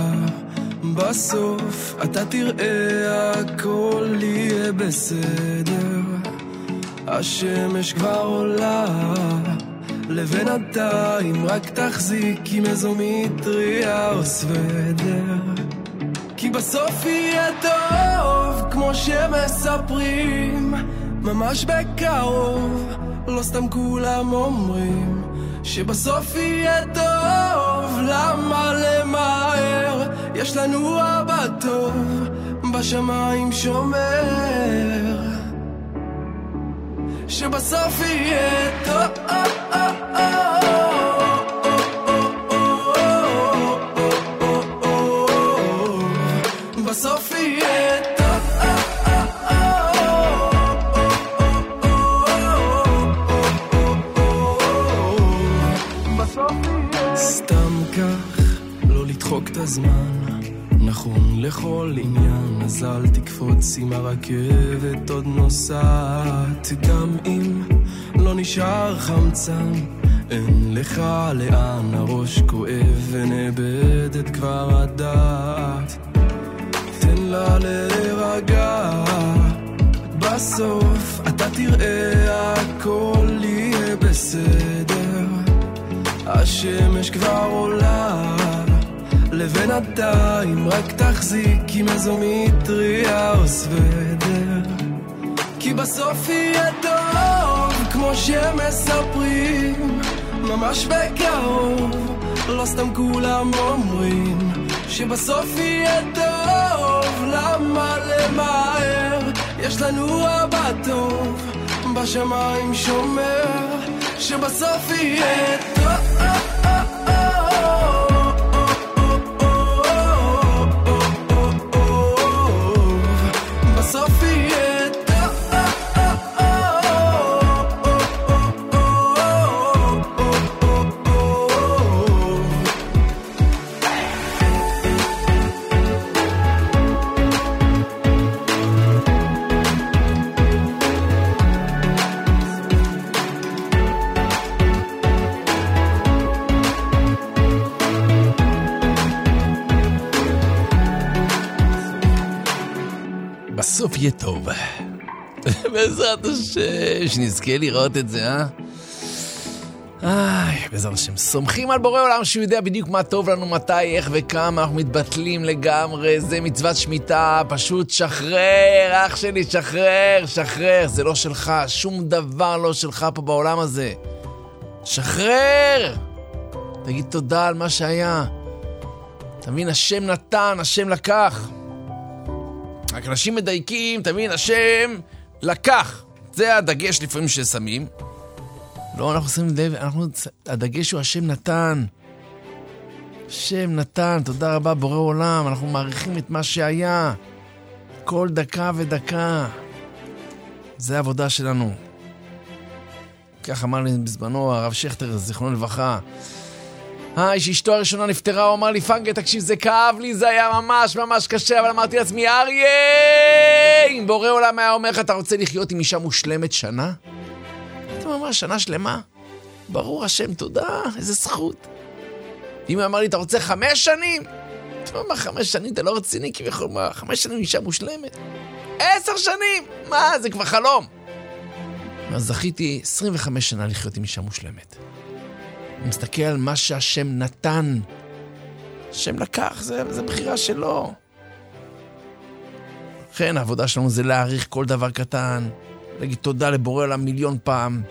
בסוף אתה תראה הכל יהיה בסדר. השמש כבר עולה, לבינתיים רק תחזיק עם איזו מטריה או סוודר, כי בסוף יהיה טוב כמו שמספרים, ממש בקרוב, לא סתם כולם אומרים שבסוף יהיה טוב. למה למהר? יש לנו אבא טוב בשמיים שומר, שבסוף יהיה טוב. בסוף יהיה טוב. סתם כך, לא לדחוק את הזמן, נכון לכל עניין, אז אל תקפוץ עם הרכבת עוד נוסעת. גם אם לא נשאר חמצן, אין לך לאן, הראש כואב ונאבדת כבר הדעת. תן לה להירגע, בסוף אתה תראה הכל יהיה בסדר. השמש כבר עולה, לבינתיים רק תחזיק עם איזו מטריה או סוודר, כי בסוף יהיה טוב כמו שמספרים, ממש בקרוב, לא סתם כולם אומרים שבסוף יהיה טוב. למה למהר? יש לנו אבא טוב בשמיים שומר, שבסוף יהיה טוב. בסוף יהיה טוב. בסוף יהיה טוב. בעזרת השם, שנזכה לראות את זה, אה? איי, בעזרת השם, סומכים על בורא עולם שהוא יודע בדיוק מה טוב לנו, מתי, איך וכמה, אנחנו מתבטלים לגמרי, זה מצוות שמיטה, פשוט שחרר, אח שלי, שחרר, שחרר, זה לא שלך, שום דבר לא שלך פה בעולם הזה. שחרר! תגיד תודה על מה שהיה. תבין, השם נתן, השם לקח. רק אנשים מדייקים, תבין, השם לקח. זה הדגש לפעמים ששמים. לא, אנחנו שמים לב, אנחנו, הדגש הוא השם נתן. השם נתן, תודה רבה בורא עולם, אנחנו מעריכים את מה שהיה. כל דקה ודקה. זה העבודה שלנו. כך אמר לי בזמנו הרב שכטר, זיכרונו לברכה. היי, שאשתו הראשונה נפטרה, הוא אמר לי, פנגה, תקשיב, זה כאב לי, זה היה ממש ממש קשה, אבל אמרתי לעצמי, אריה, אם בורא עולם היה אומר לך, אתה רוצה לחיות עם אישה מושלמת שנה? אתה אומר, שנה שלמה? ברור השם, תודה, איזה זכות. אם הוא אמר לי, אתה רוצה חמש שנים? אתה אומר, חמש שנים, אתה לא רציני, כי יכול מה, חמש שנים אישה מושלמת? עשר שנים? מה, זה כבר חלום. אז זכיתי עשרים וחמש שנה לחיות עם אישה מושלמת. אני מסתכל על מה שהשם נתן. השם לקח, זה, זה בחירה שלו. כן, העבודה שלנו זה להעריך כל דבר קטן. להגיד תודה לבורא עולם מיליון פעם.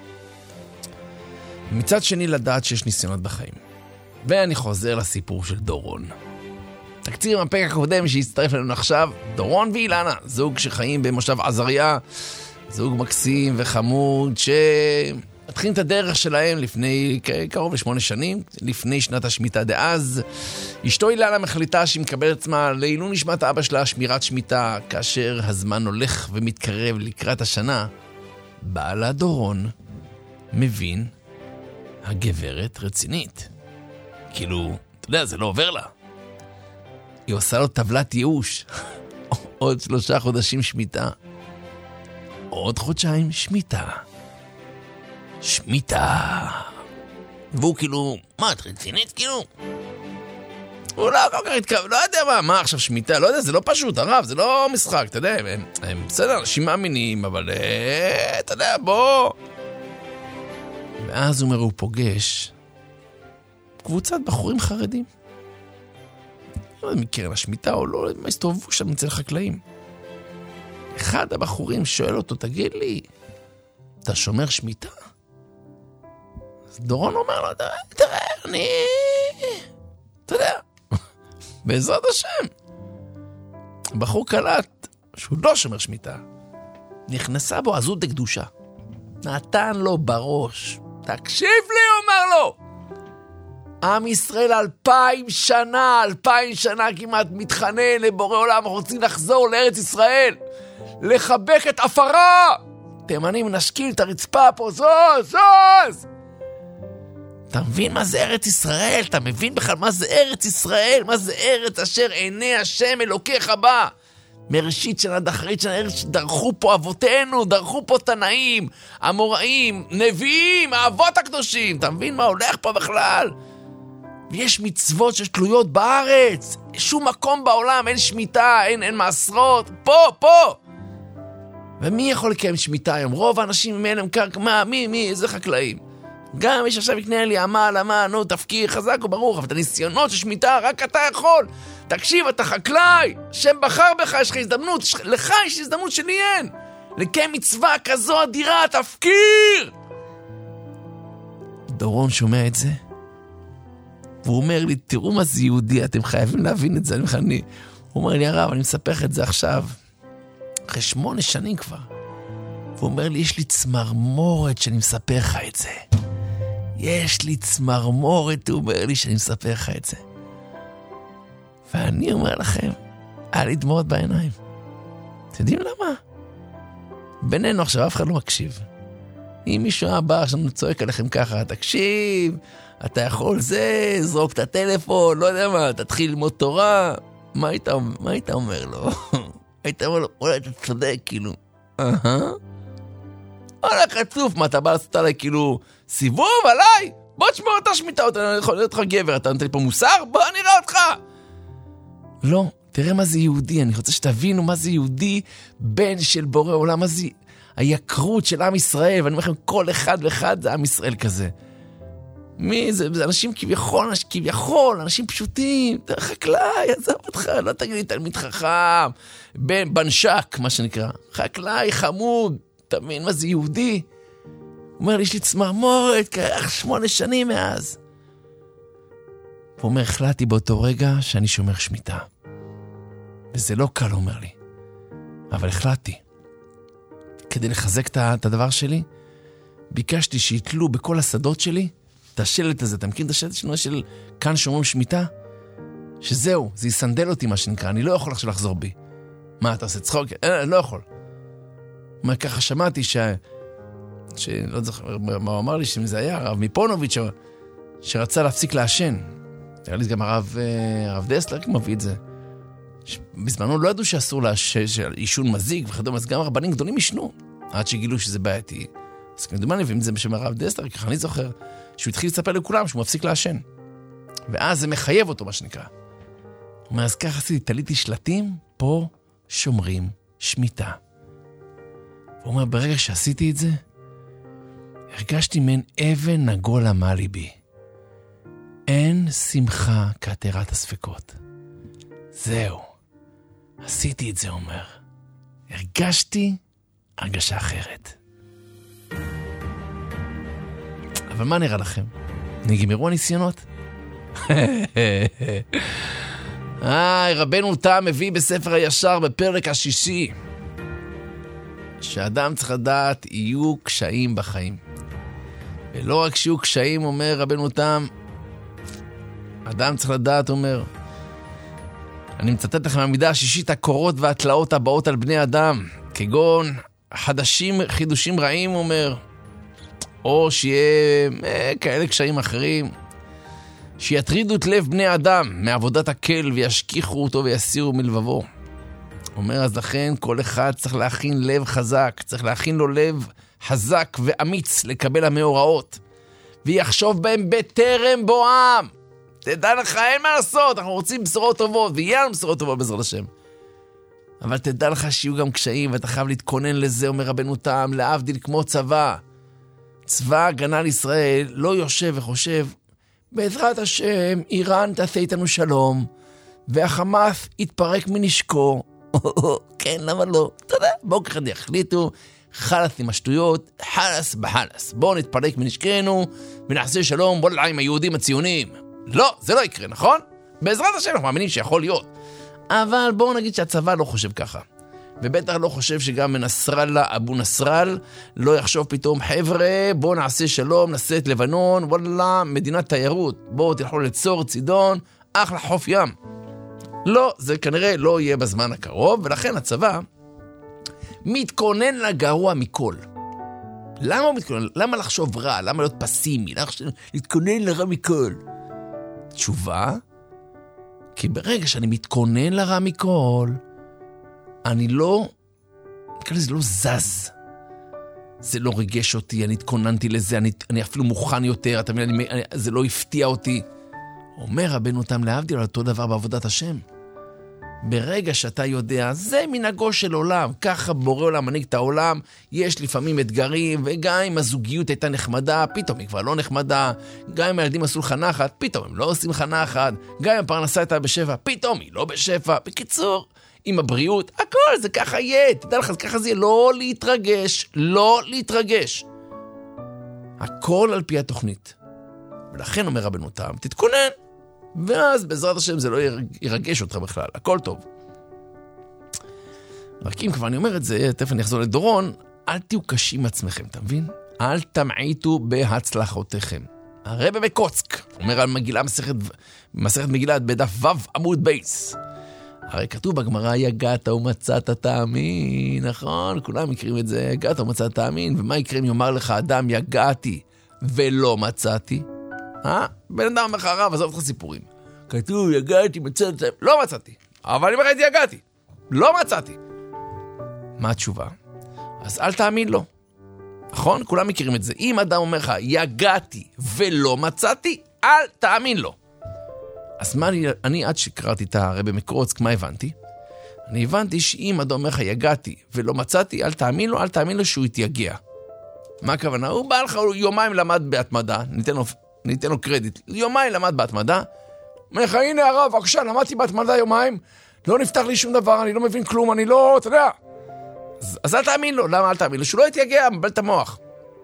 מצד שני לדעת שיש ניסיונות בחיים. ואני חוזר לסיפור של דורון. תקציר מהפרק הקודם שהצטרף לנו עכשיו, דורון ואילנה, זוג שחיים במושב עזריה, זוג מקסים וחמוד שמתחילים את הדרך שלהם לפני קרוב לשמונה שנים, לפני שנת השמיטה דאז. אשתו אילנה מחליטה שהיא מקבלת עצמה לעילוי נשמת אבא שלה שמירת שמיטה, כאשר הזמן הולך ומתקרב לקראת השנה, בעלה דורון מבין, הגברת רצינית. כאילו, אתה יודע, זה לא עובר לה. היא עושה לו טבלת ייאוש. עוד שלושה חודשים שמיטה. עוד חודשיים שמיטה. שמיטה. והוא כאילו, מה, את רצינית כאילו? הוא לא כל כך התקרב, לא יודע מה, מה עכשיו שמיטה, לא יודע, זה לא פשוט, הרב, זה לא משחק, אתה יודע, הם, הם בסדר, אנשים מאמינים, אבל אה, אתה יודע, בוא. ואז הוא אומר, הוא פוגש קבוצת בחורים חרדים. לא יודע מקרן השמיטה או לא, מה הסתובבו שם אצל חקלאים. אחד הבחורים שואל אותו, תגיד לי, אתה שומר שמיטה? אז דורון אומר לו, תראה, אני... אתה יודע, בעזרת השם. בחור קלט שהוא לא שומר שמיטה. נכנסה בו עזות דקדושה. נתן לו בראש. תקשיב לי, אומר לו. עם ישראל אלפיים שנה, אלפיים שנה כמעט מתחנן לבורא עולם, רוצים לחזור לארץ ישראל, לחבק את אפרה. תימנים נשקיל את הרצפה פה, זוז, זוז. אתה מבין מה זה ארץ ישראל? אתה מבין בכלל מה זה ארץ ישראל? מה זה ארץ אשר עיני השם אלוקיך בה? מראשית שנה עד אחרית שנה, ארץ שדרכו פה אבותינו, דרכו פה תנאים, אמוראים, נביאים, האבות הקדושים. אתה מבין מה הולך פה בכלל? ויש מצוות שתלויות בארץ. שום מקום בעולם, אין שמיטה, אין, אין מעשרות. פה, פה. ומי יכול לקיים שמיטה היום? רוב האנשים אין להם קרקע. מה, מי, מי, איזה חקלאים? גם מי שעכשיו יקנה לי עמל, עמל, נו, תפקיר, חזק וברוך, אבל את הניסיונות של שמיטה, רק אתה יכול. תקשיב, אתה חקלאי, שם בחר בך, יש לך הזדמנות, לך יש הזדמנות שלי אין. לקיים מצווה כזו אדירה, תפקיר! דורון שומע את זה, והוא אומר לי, תראו מה זה יהודי, אתם חייבים להבין את זה, אני מכני. הוא אומר לי, הרב, אני מספר את זה עכשיו, אחרי שמונה שנים כבר. והוא אומר לי, יש לי צמרמורת שאני מספר לך את זה. יש לי צמרמורת, הוא אומר לי, שאני מספר לך את זה. ואני אומר לכם, היה לי דמעות בעיניים. אתם יודעים למה? בינינו עכשיו אף אחד לא מקשיב. אם מישהו הבא עכשיו צועק עליכם ככה, תקשיב, אתה יכול זה, זרוק את הטלפון, לא יודע מה, תתחיל ללמוד תורה. מה היית, מה היית אומר לו? היית אומר לו, אולי אתה צודק, כאילו. אהה. אולי חצוף, מה אתה בא לעשות עליי, כאילו, סיבוב עליי? בוא תשמור את השמיטה, אתה יכול להיות לך גבר, אתה נותן לי פה מוסר? בוא נראה אותך. לא, תראה מה זה יהודי, אני רוצה שתבינו מה זה יהודי, בן של בורא עולם, מה זה היקרות של עם ישראל, ואני אומר לכם, כל אחד ואחד זה עם ישראל כזה. מי זה? זה אנשים כביכול, אנשים כביכול, אנשים פשוטים, אתה חקלאי, עזב אותך, לא תגיד לי תלמיד חכם, בן, בנשק, מה שנקרא, חקלאי, חמוד, תבין מה זה יהודי? הוא אומר לי, יש לי צמרמורת, כך שמונה שנים מאז. הוא אומר, החלטתי באותו רגע שאני שומר שמיטה. וזה לא קל, אומר לי. אבל החלטתי. כדי לחזק את הדבר שלי, ביקשתי שיתלו בכל השדות שלי, את השלט הזה, אתה מכיר את השלט שלנו של כאן שומרים שמיטה? שזהו, זה יסנדל אותי מה שנקרא, אני לא יכול עכשיו לחזור בי. מה, אתה עושה צחוק? אה, לא יכול. הוא אומר, ככה שמעתי ש... שלא זוכר מה הוא אמר לי, שזה היה הרב מפונוביץ' ש... שרצה להפסיק לעשן. היה לי גם הרב, הרב דסלר מביא את זה. בזמנו לא ידעו שאסור לעישון מזיק וכדומה, אז גם הרבנים גדולים ישנו, עד שגילו שזה בעייתי. אז כמדומה נביאים את זה בשם הרב דסלר, ככה אני זוכר, שהוא התחיל לספר לכולם שהוא מפסיק לעשן. ואז זה מחייב אותו, מה שנקרא. הוא אומר, אז ככה עשיתי, תליתי שלטים, פה שומרים שמיטה. הוא אומר, ברגע שעשיתי את זה, הרגשתי מעין אבן נגול עמה ליבי. אין שמחה כעתירת הספקות. זהו. עשיתי את זה, אומר. הרגשתי הרגשה אחרת. אבל מה נראה לכם? נגמרו הניסיונות? איי, רבנו תם מביא בספר הישר בפרק השישי שאדם צריך לדעת יהיו קשיים בחיים. ולא רק שיהיו קשיים, אומר רבנו תם, אדם צריך לדעת, אומר, אני מצטט לכם מהמידה השישית, הקורות והתלאות הבאות על בני אדם, כגון חדשים, חידושים רעים, אומר, או שיהיה אה, כאלה קשיים אחרים, שיטרידו את לב בני אדם מעבודת הקל וישכיחו אותו ויסירו מלבבו. אומר, אז לכן כל אחד צריך להכין לב חזק, צריך להכין לו לב חזק ואמיץ לקבל המאורעות, ויחשוב בהם בטרם בואם. תדע לך, אין מה לעשות, אנחנו רוצים בשורות טובות, ויהיה לנו בשורות טובות בעזרת השם. אבל תדע לך שיהיו גם קשיים, ואתה חייב להתכונן לזה, אומר רבנו תם, להבדיל כמו צבא. צבא הגנה לישראל לא יושב וחושב, בעזרת השם, איראן תעשה איתנו שלום, והחמאס יתפרק מנשקו. כן, למה לא? אתה יודע, בואו ככה יחליטו, חלס עם השטויות, חלס בחלס. בואו נתפרק מנשקנו, ונעשה שלום, בואו נלעי עם היהודים הציונים. לא, זה לא יקרה, נכון? בעזרת השם אנחנו מאמינים שיכול להיות. אבל בואו נגיד שהצבא לא חושב ככה. ובטח לא חושב שגם מנסרלה, אבו נסרל, לא יחשוב פתאום, חבר'ה, בואו נעשה שלום, נעשה את לבנון, וואלה, מדינת תיירות. בואו תלכו לצור, צידון, אחלה חוף ים. לא, זה כנראה לא יהיה בזמן הקרוב, ולכן הצבא מתכונן לגרוע מכל. למה הוא מתכונן? למה לחשוב רע? למה להיות פסימי? למה להתכונן לרע מכל? תשובה, כי ברגע שאני מתכונן לרע מכל, אני לא, כאלה זה לא זז. זה לא ריגש אותי, אני התכוננתי לזה, אני, אני אפילו מוכן יותר, אתה מבין, אני, אני, זה לא הפתיע אותי. אומר רבנו תם להבדיל על אותו דבר בעבודת השם. ברגע שאתה יודע, זה מנהגו של עולם, ככה בורא עולם מנהיג את העולם, יש לפעמים אתגרים, וגם אם הזוגיות הייתה נחמדה, פתאום היא כבר לא נחמדה, גם אם הילדים עשו לך נחת, פתאום הם לא עושים לך נחת, גם אם הפרנסה הייתה בשפע, פתאום היא לא בשפע, בקיצור, עם הבריאות, הכל זה ככה יהיה, תדע לך, ככה זה יהיה, לא להתרגש, לא להתרגש. הכל על פי התוכנית. ולכן אומר רבנו תם, תתכונן, ואז בעזרת השם זה לא ירגש אותך בכלל, הכל טוב. רק אם כבר אני אומר את זה, תכף אני אחזור לדורון, אל תהיו קשים עצמכם, אתה מבין? אל תמעיטו בהצלחותיכם. הרב מקוצק אומר על מגילה, מסכת, מסכת מגילה בדף ו' עמוד בייס. הרי כתוב בגמרא, יגעת ומצאת תאמין, נכון? כולם מכירים את זה, יגעת ומצאת תאמין, ומה יקרה אם יאמר לך אדם, יגעתי ולא מצאתי? אה? בן אדם אומר לך, הרב, עזוב אותך סיפורים. כתוב, יגעתי, מצאתי, לא מצאתי. אבל אני אומר לך, יגעתי, לא מצאתי. מה התשובה? אז אל תאמין לו. נכון? כולם מכירים את זה. אם אדם אומר לך, יגעתי ולא מצאתי, אל תאמין לו. אז מה אני, אני עד שקראתי את הרבי מקרוצק, מה הבנתי? אני הבנתי שאם אדם אומר לך, יגעתי ולא מצאתי, אל תאמין לו, אל תאמין לו שהוא יתייגע. מה הכוונה? הוא בא לך, הוא יומיים למד בהתמדה, ניתן לו, ניתן לו קרדיט, יומיים למד בהתמדה, אומר לך, הנה הרב, בבקשה, למדתי בהתמדה יומיים, לא נפתח לי שום דבר, אני לא מבין כלום, אני לא, אתה יודע. אז, אז אל תאמין לו, למה אל תאמין לו? שהוא לא יתייגע, מבלבל את המוח.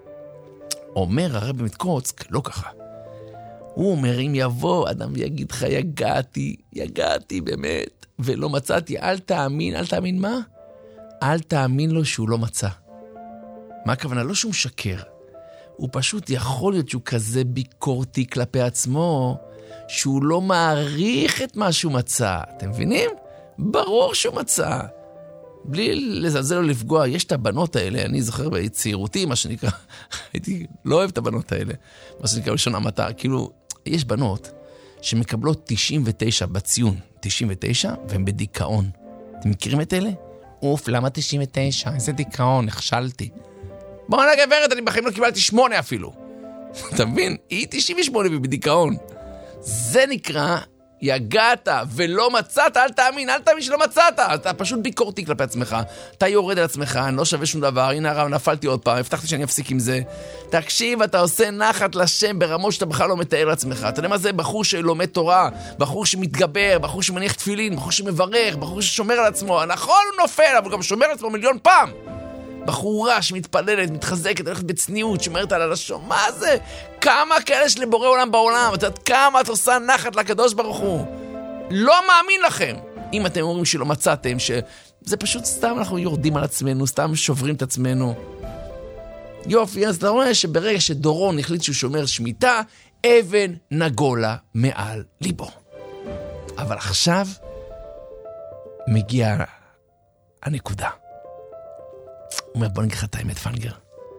אומר הרבי מקרוצק, לא ככה. הוא אומר, אם יבוא אדם ויגיד לך, יגעתי, יגעתי באמת, ולא מצאתי, אל תאמין, אל תאמין מה? אל תאמין לו שהוא לא מצא. מה הכוונה? לא שהוא משקר. הוא פשוט יכול להיות שהוא כזה ביקורתי כלפי עצמו, שהוא לא מעריך את מה שהוא מצא. אתם מבינים? ברור שהוא מצא. בלי לזלזל או לפגוע, יש את הבנות האלה, אני זוכר בצעירותי, מה שנקרא, הייתי לא אוהב את הבנות האלה, מה שנקרא לשון המטה, כאילו, יש בנות שמקבלות תשעים ותשע בציון, תשעים ותשע, והן בדיכאון. אתם מכירים את אלה? אוף, למה תשעים ותשע? איזה דיכאון, נכשלתי. בואו נגברת, אני בחיים לא קיבלתי שמונה אפילו. אתה מבין? היא תשעים ושמונה ובדיכאון. זה נקרא, יגעת ולא מצאת, אל תאמין, אל תאמין שלא מצאת. אתה פשוט ביקורתי כלפי עצמך. אתה יורד על עצמך, אני לא שווה שום דבר. הנה הרב, נפלתי עוד פעם, הבטחתי שאני אפסיק עם זה. תקשיב, אתה עושה נחת לשם ברמות שאתה בכלל לא מתאר לעצמך. אתה יודע מה זה? בחור שלומד תורה, בחור שמתגבר, בחור שמניח תפילין, בחור שמברך, בחור ששומר על עצמו. נכון, הוא נופל, אבל גם שומר על עצמו מיליון פעם. בחורה שמתפללת, מתחזקת, הולכת בצניעות, שומרת על הלשון, מה זה? כמה כאלה יש לבורא עולם בעולם? את יודעת כמה את עושה נחת לקדוש ברוך הוא? לא מאמין לכם. אם אתם אומרים שלא מצאתם, שזה פשוט סתם אנחנו יורדים על עצמנו, סתם שוברים את עצמנו. יופי, אז אתה רואה שברגע שדורון החליט שהוא שומר שמיטה, אבן נגולה מעל ליבו. אבל עכשיו מגיעה הנקודה. הוא אומר, בוא נגיד לך את האמת, פנגר.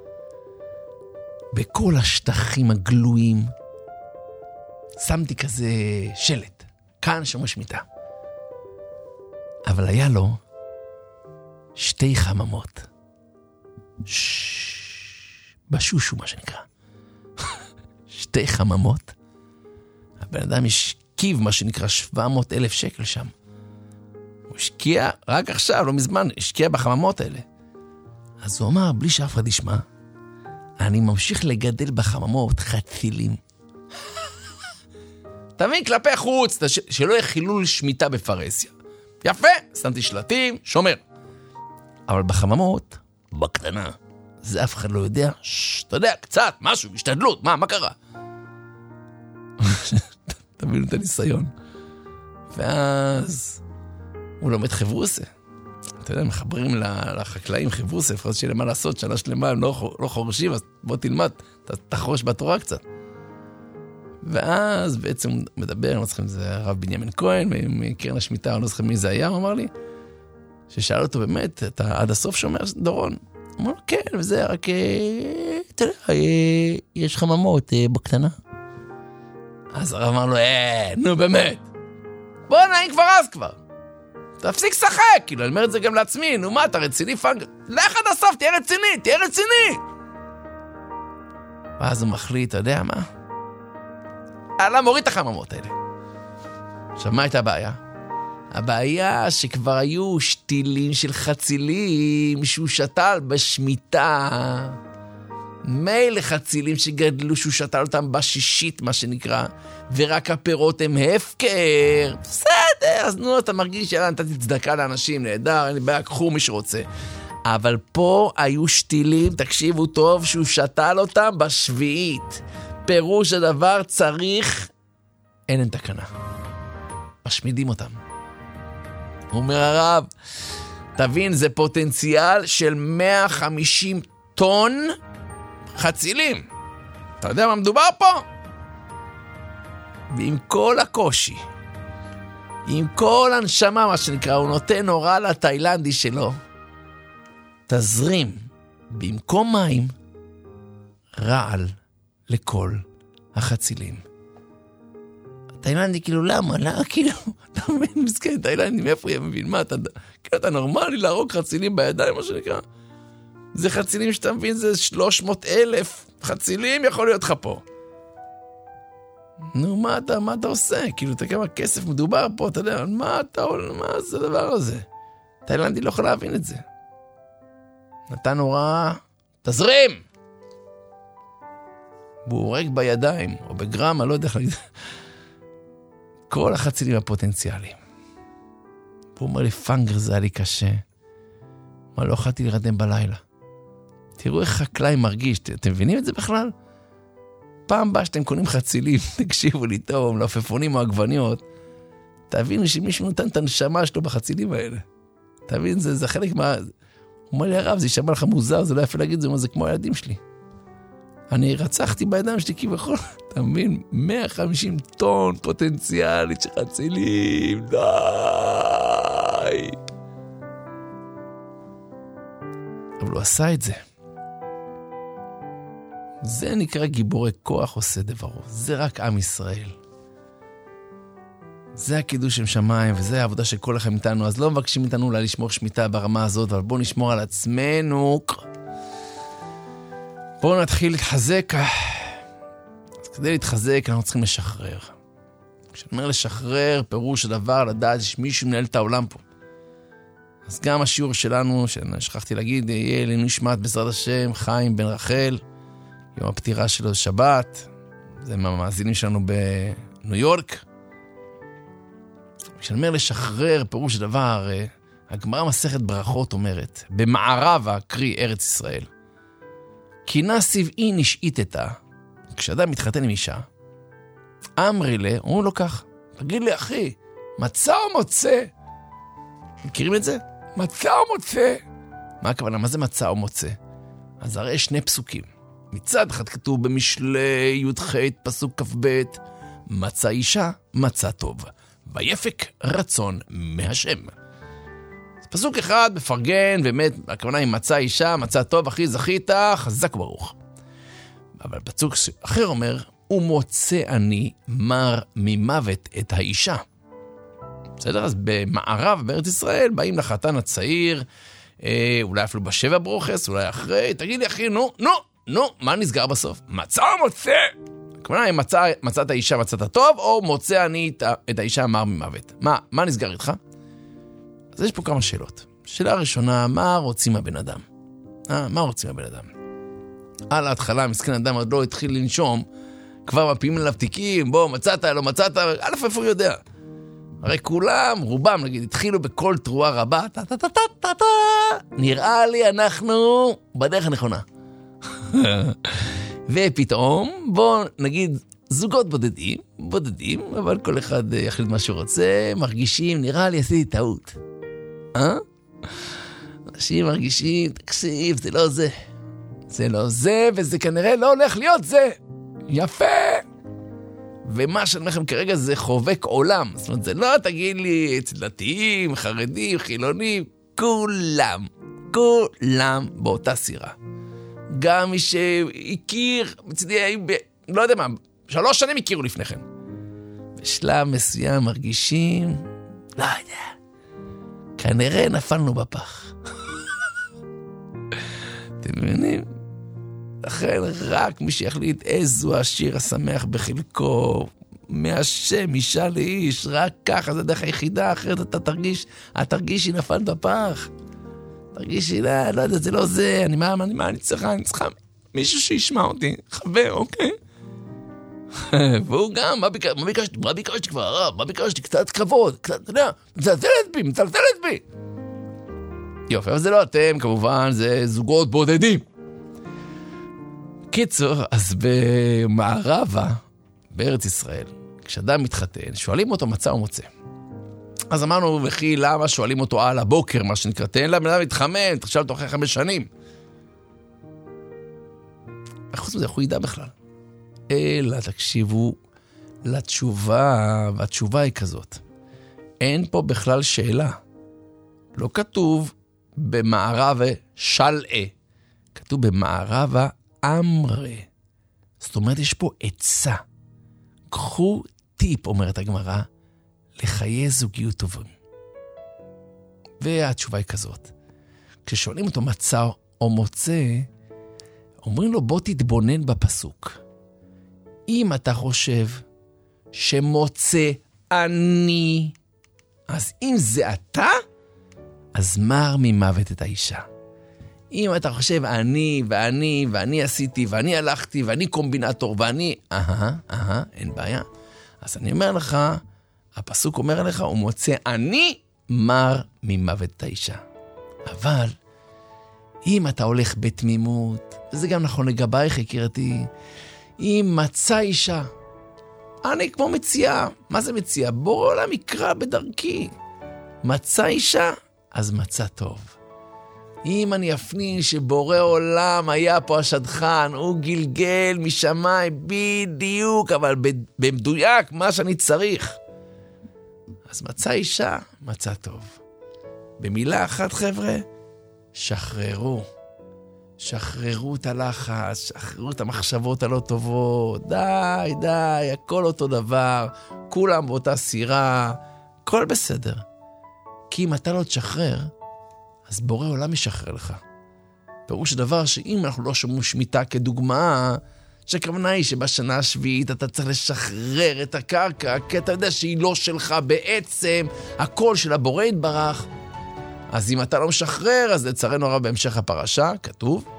בכל השטחים הגלויים שמתי כזה שלט. כאן שומר שמיטה. אבל היה לו שתי חממות. ששש, בשושו מה שנקרא. שתי חממות. הבן אדם השקיב מה שנקרא שבע מאות אלף שקל שם. הוא השקיע רק עכשיו, לא מזמן, השקיע בחממות האלה. אז הוא אמר, בלי שאף אחד ישמע, אני ממשיך לגדל בחממות חצילים. תבין, כלפי חוץ, שלא יהיה חילול שמיטה בפרסיה. יפה, שמתי שלטים, שומר. אבל בחממות, בקטנה, זה אף אחד לא יודע, שש, אתה יודע, קצת, משהו, השתדלות, מה, מה קרה? תבינו את הניסיון. ואז הוא לומד חברוסה. אתה יודע, מחברים לחקלאים חברוסה, לפחות שיהיה למה לעשות, שנה שלמה הם לא, לא חורשים, אז בוא תלמד, תחרוש בתורה קצת. ואז בעצם הוא מדבר, אני לא זוכר אם זה הרב בנימין כהן, מקרן השמיטה, אני לא זוכר מי זה היה, הוא אמר לי, ששאל אותו באמת, אתה עד הסוף שומר דורון? הוא אמר, כן, וזה רק, אתה יודע, יש חממות בקטנה. אז הרב אמר לו, אה, נו באמת, בוא נעים כבר אז כבר. תפסיק שחק, כאילו, אני אומר את זה גם לעצמי, נו מה, אתה רציני פנג? לך עד הסוף, תהיה רציני, תהיה רציני. ואז הוא מחליט, אתה יודע מה? אללה מוריד את החממות האלה. עכשיו, מה הייתה הבעיה? הבעיה שכבר היו שתילים של חצילים שהוא שתל בשמיטה. מילא חצילים שגדלו שהוא שתל אותם בשישית, מה שנקרא, ורק הפירות הם הפקר. בסדר, אז נו, אתה מרגיש שאלה, נתתי צדקה לאנשים, נהדר, אין לי בעיה, קחו מי שרוצה. אבל פה היו שתילים, תקשיבו טוב, שהוא שתל אותם בשביעית. פירוש הדבר צריך, אין אין תקנה. משמידים אותם. הוא אומר הרב, תבין, זה פוטנציאל של מאה וחמישים טון חצילים. אתה יודע מה מדובר פה? ועם כל הקושי, עם כל הנשמה, מה שנקרא, הוא נותן הוראה לתאילנדי שלו, תזרים במקום מים רעל לכל החצילים. התאילנדי כאילו, למה? למה? כאילו, אתה מבין, מסכן, תאילנדי, מאיפה יהיה מבין? מה, אתה, כאילו, אתה נורמלי להרוג חצילים בידיים, מה שנקרא? זה חצילים שאתה מבין, זה שלוש מאות אלף חצילים יכול להיות לך פה. נו, מה אתה, מה אתה עושה? כאילו, אתה כמה כסף מדובר פה, אתה יודע, מה אתה, מה זה הדבר הזה? תאילנדי לא יכול להבין את זה. נתן הוראה, תזרים! והוא הורג בידיים, או בגרמה, לא יודע איך להגיד. כל החצילים הפוטנציאליים. והוא אומר לי, פנגר, זה היה לי קשה. מה, לא יכולתי להירדם בלילה. תראו איך חקלאי מרגיש, אתם מבינים את זה בכלל? פעם באה שאתם קונים חצילים, תקשיבו לי טוב, מלפפונים או עגבניות, תבינו שמישהו נותן את הנשמה שלו בחצילים האלה. תבין, זה, זה חלק מה... הוא אומר לי, הרב, זה יישמע לך מוזר, זה לא יפה להגיד, זה, זה כמו הילדים שלי. אני רצחתי בידיים שלי כביכול, אתה מבין? מאה וחמישים טון פוטנציאלית של חצילים, די! אבל הוא עשה את זה. זה נקרא גיבורי כוח עושה דברו. זה רק עם ישראל. זה הקידוש של שמיים, וזה העבודה של כל לכם איתנו. אז לא מבקשים איתנו אולי לשמור שמיטה ברמה הזאת, אבל בואו נשמור על עצמנו. בואו נתחיל להתחזק. אז כדי להתחזק אנחנו צריכים לשחרר. כשאני אומר לשחרר, פירוש הדבר לדעת שמישהו מנהל את העולם פה. אז גם השיעור שלנו, ששכחתי להגיד, יהיה לנו נשמת בעזרת השם, חיים בן רחל, יום הפטירה שלו שבת, זה מהמאזינים שלנו בניו יורק. כשאני אומר לשחרר, פירוש הדבר, הגמרא מסכת ברכות אומרת, במערבה, קרי ארץ ישראל, קינה סבעי נשאיתתה, כשאדם מתחתן עם אישה, אמרי לה, אומרים לו כך, תגיד לי אחי, מצא או מוצא? מכירים את זה? מצא או מוצא? מה הכוונה? מה זה מצא או מוצא? אז הרי שני פסוקים. מצד אחד כתוב במשלי י"ח פסוק כ"ב, מצא אישה, מצא טוב, ויפק רצון מהשם. פסוק אחד מפרגן, באמת, הכוונה היא מצא אישה, מצא טוב, אחי זכית, חזק ברוך. אבל פסוק אחר אומר, הוא מוצא אני מר ממוות את האישה. בסדר? אז במערב, בארץ ישראל, באים לחתן הצעיר, אה, אולי אפילו בשבע ברוכס, אולי אחרי, תגיד לי אחי, נו, נו, נו, מה נסגר בסוף? מצא או מוצא? הכוונה, מצא, מצא את האישה, מצאת טוב, או מוצא אני את האישה מר ממוות. מה, מה נסגר איתך? אז יש פה כמה שאלות. שאלה ראשונה, מה רוצים הבן אדם? אה, מה רוצים הבן אדם? על ההתחלה, מסכן אדם עוד לא התחיל לנשום, כבר מפיעים אליו תיקים, בוא, מצאת, לא מצאת, א' איפה הוא יודע? הרי כולם, רובם, נגיד, התחילו בכל תרועה רבה, טה טה טה טה טה, נראה לי אנחנו בדרך הנכונה. ופתאום, בוא נגיד, זוגות בודדים, בודדים, אבל כל אחד יחליט מה שהוא רוצה, מרגישים, נראה לי עשיתי טעות. אה? אנשים מרגישים, תקשיב, זה לא זה. זה לא זה, וזה כנראה לא הולך להיות זה. יפה. ומה שאני אומר לכם כרגע זה חובק עולם. זאת אומרת, זה לא תגיד לי, דתיים, חרדים, חילונים, כולם, כולם באותה סירה. גם מי שהכיר, מצדי, ב... לא יודע מה, שלוש שנים הכירו לפני כן. בשלב מסוים מרגישים, לא יודע, כנראה נפלנו בפח. אתם מבינים? לכן רק מי שיחליט איזו השיר השמח בחלקו, מהשם אישה לאיש, רק ככה, זה דרך היחידה, אחרת אתה תרגיש, אתה תרגיש שהיא נפלת בפח. תרגישי, לא, לא יודע, זה לא זה, אני מה, אני מה, אני צריכה, אני צריכה מישהו שישמע אותי, חבר, אוקיי? והוא גם, מה ביקשתי, מה ביקשתי, מה ביקשתי כבר, הרב, מה ביקשתי, קצת כבוד, קצת, אתה יודע, מצלצלת בי, מצלצלת בי. יופי, אבל זה לא אתם, כמובן, זה זוגות בודדים. קיצור, אז במערבה, בארץ ישראל, כשאדם מתחתן, שואלים אותו מצא או מוצא. אז אמרנו, וכי למה שואלים אותו על הבוקר, מה שנקרא, תן לה, בן מתחמן, תחשב אותו אחרי חמש שנים. חוץ מזה, איך הוא ידע בכלל? אלא, תקשיבו לתשובה, והתשובה היא כזאת. אין פה בכלל שאלה. לא כתוב במערבה שלעה, כתוב במערבה אמרה. זאת אומרת, יש פה עצה. קחו טיפ, אומרת הגמרא, לחיי זוגיות טובים. והתשובה היא כזאת. כששואלים אותו מצא או מוצא, אומרים לו בוא תתבונן בפסוק. אם אתה חושב שמוצא אני, אז אם זה אתה, אז מר ממוות את האישה. אם אתה חושב אני ואני ואני עשיתי ואני הלכתי ואני קומבינטור ואני, אהה, אהה, אין בעיה. אז אני אומר לך, הפסוק אומר לך, הוא מוצא אני מר ממוות את האישה. אבל אם אתה הולך בתמימות, וזה גם נכון לגבייך, יקירתי, אם מצא אישה, אני כמו מציאה. מה זה מציאה? בורא עולם יקרא בדרכי. מצא אישה, אז מצא טוב. אם אני אפנין שבורא עולם היה פה השדכן, הוא גלגל משמיים בדיוק, אבל במדויק מה שאני צריך. אז מצא אישה, מצא טוב. במילה אחת חבר'ה, שחררו. שחררו את הלחץ, שחררו את המחשבות הלא טובות. די, די, הכל אותו דבר. כולם באותה סירה. הכל בסדר. כי אם אתה לא תשחרר, אז בורא עולם ישחרר לך. פירוש דבר שאם אנחנו לא שומעים שמיטה כדוגמה, שהכוונה היא שבשנה השביעית אתה צריך לשחרר את הקרקע, כי אתה יודע שהיא לא שלך בעצם, הכל של הבורא יתברך. אז אם אתה לא משחרר, אז לצערנו הרב בהמשך הפרשה, כתוב,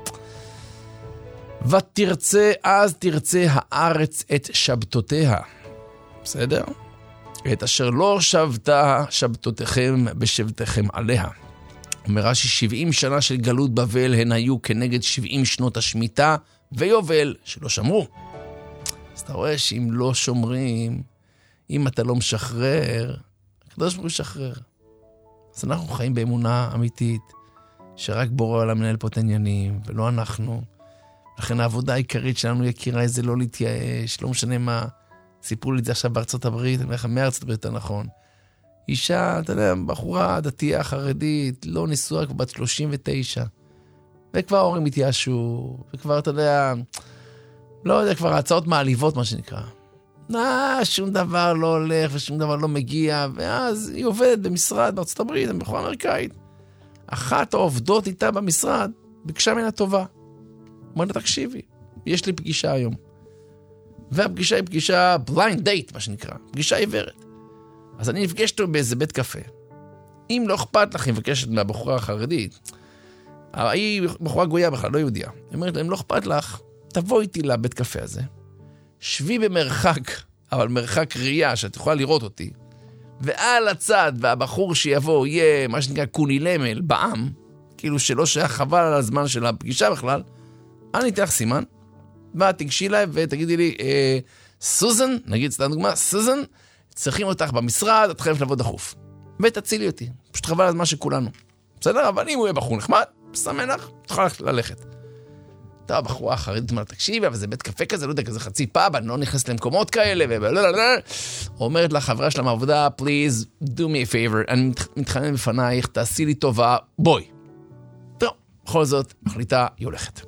ותרצה, אז תרצה הארץ את שבתותיה. בסדר? את אשר לא שבתה שבתותיכם בשבתכם עליה. אומר רש"י, שבעים שנה של גלות בבל הן היו כנגד שבעים שנות השמיטה ויובל שלא שמרו. אז אתה רואה שאם לא שומרים, אם אתה לא משחרר, הקדוש ברוך הוא ישחרר. אז אנחנו חיים באמונה אמיתית, שרק בורא עולם מנהל פה את העניינים, ולא אנחנו. לכן העבודה העיקרית שלנו יקירה זה לא להתייאש, לא משנה מה. סיפרו לי את זה עכשיו בארצות הברית, אני אומר לך מארצות הברית הנכון. אישה, אתה יודע, בחורה דתייה חרדית, לא נשואה כבר בת שלושים ותשע. וכבר ההורים התייאשו, וכבר, אתה יודע, לא יודע, כבר הצעות מעליבות, מה שנקרא. נה, שום דבר לא הולך, ושום דבר לא מגיע, ואז היא עובדת במשרד בארצות הברית, בחורה אמריקאית. אחת העובדות איתה במשרד, ביקשה ממנה טובה. אמרתי, תקשיבי, יש לי פגישה היום. והפגישה היא פגישה blind date, מה שנקרא, פגישה עיוורת. אז אני נפגשת באיזה בית קפה. אם לא אכפת לך, היא מבקשת מהבחורה החרדית, היא בחורה גויה בכלל, לא יהודיה. היא אומרת, אם לא אכפת לך, תבוא איתי לבית קפה הזה, שבי במרחק, אבל מרחק ראייה, שאת יכולה לראות אותי, ועל הצד, והבחור שיבוא יהיה, מה שנקרא, קוני למל, בעם, כאילו שלא שייך חבל על הזמן של הפגישה בכלל, אני אתן לך סימן, ואת תגשי אליי ותגידי לי, אה, סוזן, נגיד סתם דוגמה, סוזן, צריכים אותך במשרד, את חייבת לבוא דחוף. ותצילי אותי, פשוט חבל על הזמן שכולנו. בסדר? אבל אם הוא יהיה בחור נחמד, סמן לך, תוכל ללכת. טוב, הבחורה החרדית אומרת, תקשיבי, אבל זה בית קפה כזה, לא יודע, כזה חצי פאב, אני לא נכנס למקומות כאלה, ובללללל. אומרת לה, חברה שלה מעבודה, please, do me a favor, אני מתחנן בפנייך, תעשי לי טובה, בואי. טוב, בכל זאת, מחליטה, היא הולכת.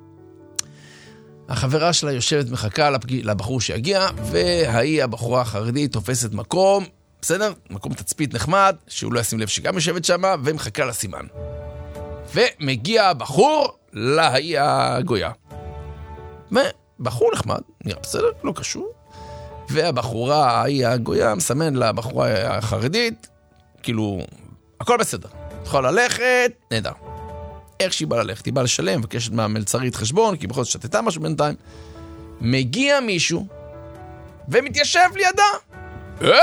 החברה שלה יושבת מחכה לבחור שיגיע, והיא, הבחורה החרדית, תופסת מקום, בסדר? מקום תצפית נחמד, שהוא לא ישים לב שגם יושבת שם, ומחכה לסימן. ומגיע הבחור להיא הגויה. ובחור נחמד, נראה בסדר, לא קשור. והבחורה, ההיא הגויה, מסמן לבחורה החרדית, כאילו, הכל בסדר. תוכל ללכת, נהדר. איך שהיא באה ללכת, היא באה לשלם, מבקשת מהמלצרית חשבון, כי בכל זאת שתתה משהו בינתיים. מגיע מישהו, ומתיישב לידה. אה?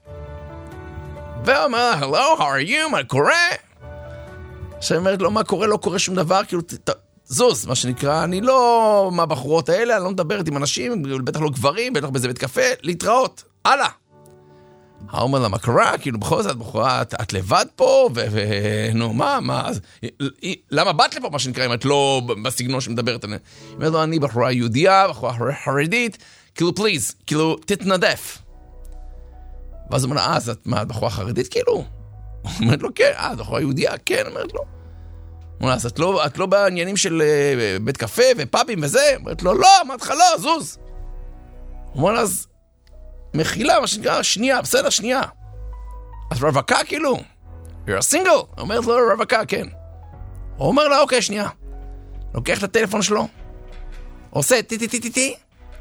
ואומר, hello, how are you, מה קורה? עכשיו אומרת לו, מה קורה? לא קורה שום דבר, כאילו, ת, זוז, מה שנקרא, אני לא מהבחורות האלה, אני לא מדברת עם אנשים, בטח לא גברים, בטח באיזה בית קפה, להתראות, הלאה. האומר לה, מה קרה? כאילו, בכל זאת, בחורה, את, את לבד פה, ונו, מה, מה, אז, למה באת לפה, מה שנקרא, אם את לא בסגנון שמדברת עליה? היא אומרת לו, אני בחורה יהודיה, בחורה חרדית, כאילו, פליז, כאילו, תתנדף. ואז הוא אומר לה, אה, אז את מה, בחורה חרדית, כאילו? אומרת לו, כן, אה, בחורה יהודיה, כן, אומרת לו. אומר לה, אז את לא, את לא בעניינים של uh, בית קפה ופאבים וזה? אומרת לו, לא, אמרת לך, לא, זוז. אומר לה, אז מחילה, מה שנקרא, שנייה, בסדר, שנייה. אז רווקה, כאילו? You're a single? אומרת לו, רווקה, כן. הוא אומר לה, אוקיי, שנייה. לוקח את הטלפון שלו, עושה טי טי טי טי טי,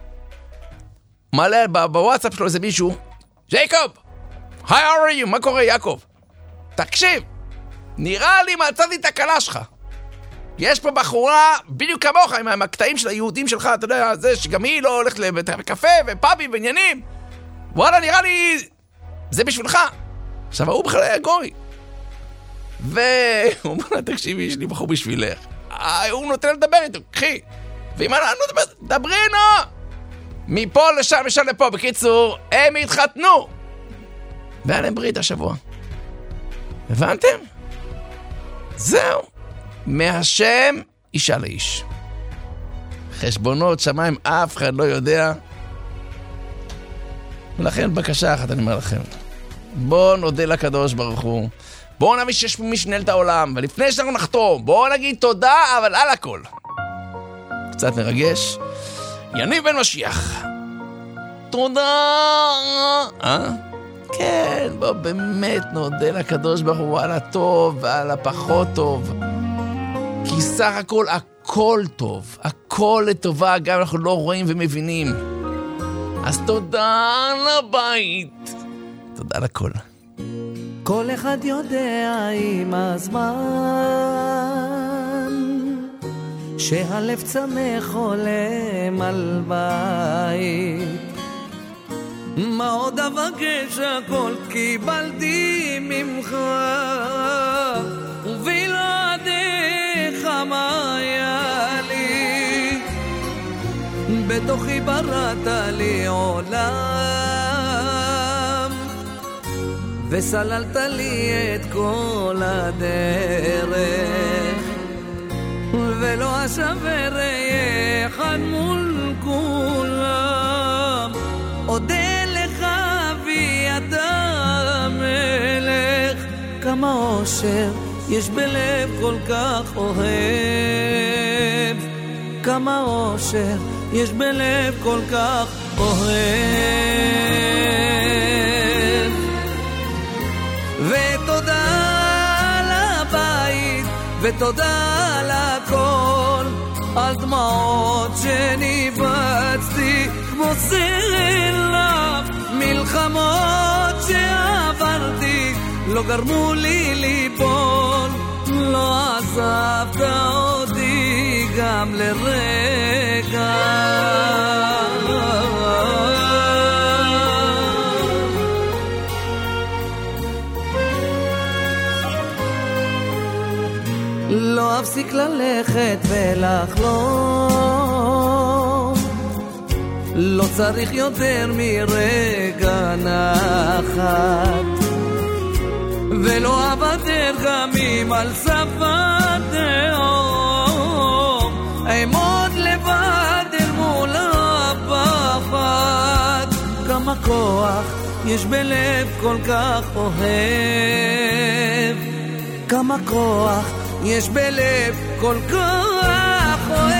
מעלה בוואטסאפ שלו איזה מישהו, ג'ייקוב, hi, how are you? מה קורה, יעקב? תקשיב, נראה לי מצאתי את הקלה שלך. יש פה בחורה בדיוק כמוך עם הקטעים של היהודים שלך, אתה יודע, זה שגם היא לא הולכת לקפה ופאבים ועניינים. וואלה, נראה לי, זה בשבילך. עכשיו, הוא בכלל היה גוי. והוא אומר לה, תקשיבי, יש לי בחור בשבילך. הוא נותן לדבר איתו, קחי. והיא אמרה, אני לא מדבר, דברי נו. מפה לשם ושם לפה, בקיצור, הם התחתנו. והיה להם ברית השבוע. הבנתם? זהו. מהשם אישה לאיש. חשבונות שמיים אף אחד לא יודע. ולכן בקשה אחת אני אומר לכם. בואו נודה לקדוש ברוך הוא. בואו נביא שיש פה מי שנהל את העולם. ולפני שאנחנו נחתום, בואו נגיד תודה, אבל על הכל. קצת מרגש. יניב בן משיח. תודה. אה? כן, בוא באמת נודה לקדוש ברוך הוא על הטוב ועל הפחות טוב. כי סך הכל הכל טוב, הכל לטובה, גם אנחנו לא רואים ומבינים. אז תודה לבית, תודה לכל. כל אחד יודע עם הזמן שהלב צמא חולם על בית, מה עוד אבקש, הכל קיבלתי ממך, ובלעדיך מה היה לי? בתוכי בראת לי עולם, וסללת לי את כל הדרך, ולא אשבר אחד מול כולם. אודה לך וידע מלך, כמה אושר יש בלב כל כך אוהב, כמה אושר יש בלב כל כך אוהב. ותודה על הבית ותודה על הכל, על דמעות שניבצתי כמו סלע, מלחמות שעברתי לא גרמו לי ליפול, לא עזבת אותי גם לרגע. לא אפסיק ללכת ולחלום, לא צריך יותר מרגע נחת, ולא אוותר גם אם על שפת תהום, אעמוד לבד אל מול הפחד. כמה כוח יש בלב כל כך אוהב, כמה כוח יש בלב כל כך אוהב.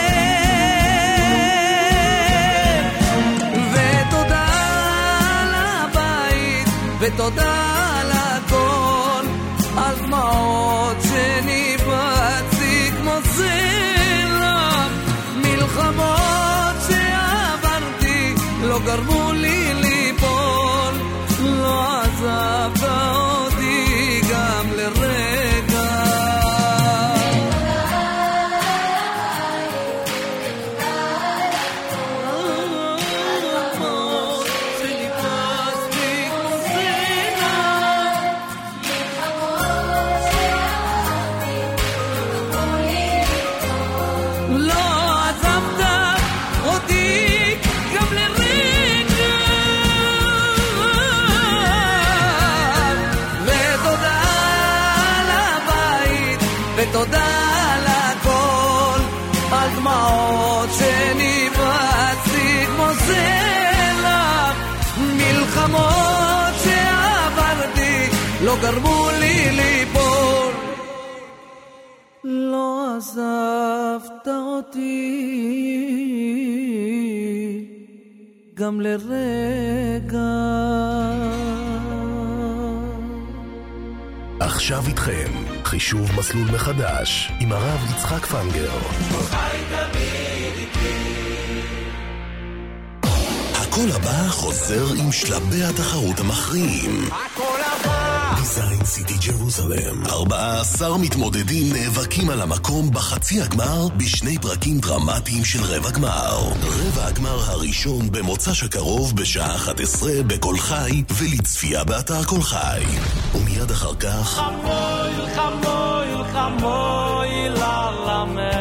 ותודה על הבית ותודה על הכל, על דמעות שניבצתי כמו סלע, מלחמות שעברתי לא גרמו לי ליפול, לא עזבת אותי גם לרגע. ותודה על הכל, על דמעות שניבצתי כמו סלע, מלחמות שעברתי לא גרמו לי ליפול, לא עזבת אותי גם לרגע. עכשיו איתכם חישוב מסלול מחדש עם הרב יצחק פנגר. הכל הבא חוזר עם שלבי התחרות המכריעים. הכל הבא! דיזיין סיטי ג'רוזלם. ארבעה עשר מתמודדים נאבקים על המקום בחצי הגמר בשני פרקים דרמטיים של רבע גמר. רבע הגמר הראשון במוצ"ש הקרוב בשעה אחת עשרה בכל חי ולצפייה באתר כל חי. ומיד אחר כך חמוי, חמוי, חמוי ללמך.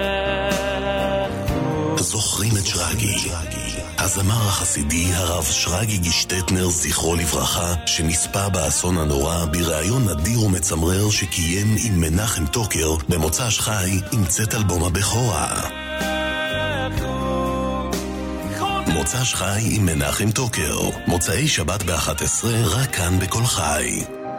זוכרים את שרגי, הזמר החסידי הרב שרגי גישטטנר זכרו לברכה, שנספה באסון הנורא בראיון נדיר ומצמרר שקיים עם מנחם טוקר במוצ"ש חי עם צאת אלבום הבכורה. מוצ"ש חי עם מנחם טוקר, מוצאי שבת ב-אחת עשרה רק כאן בכל חי.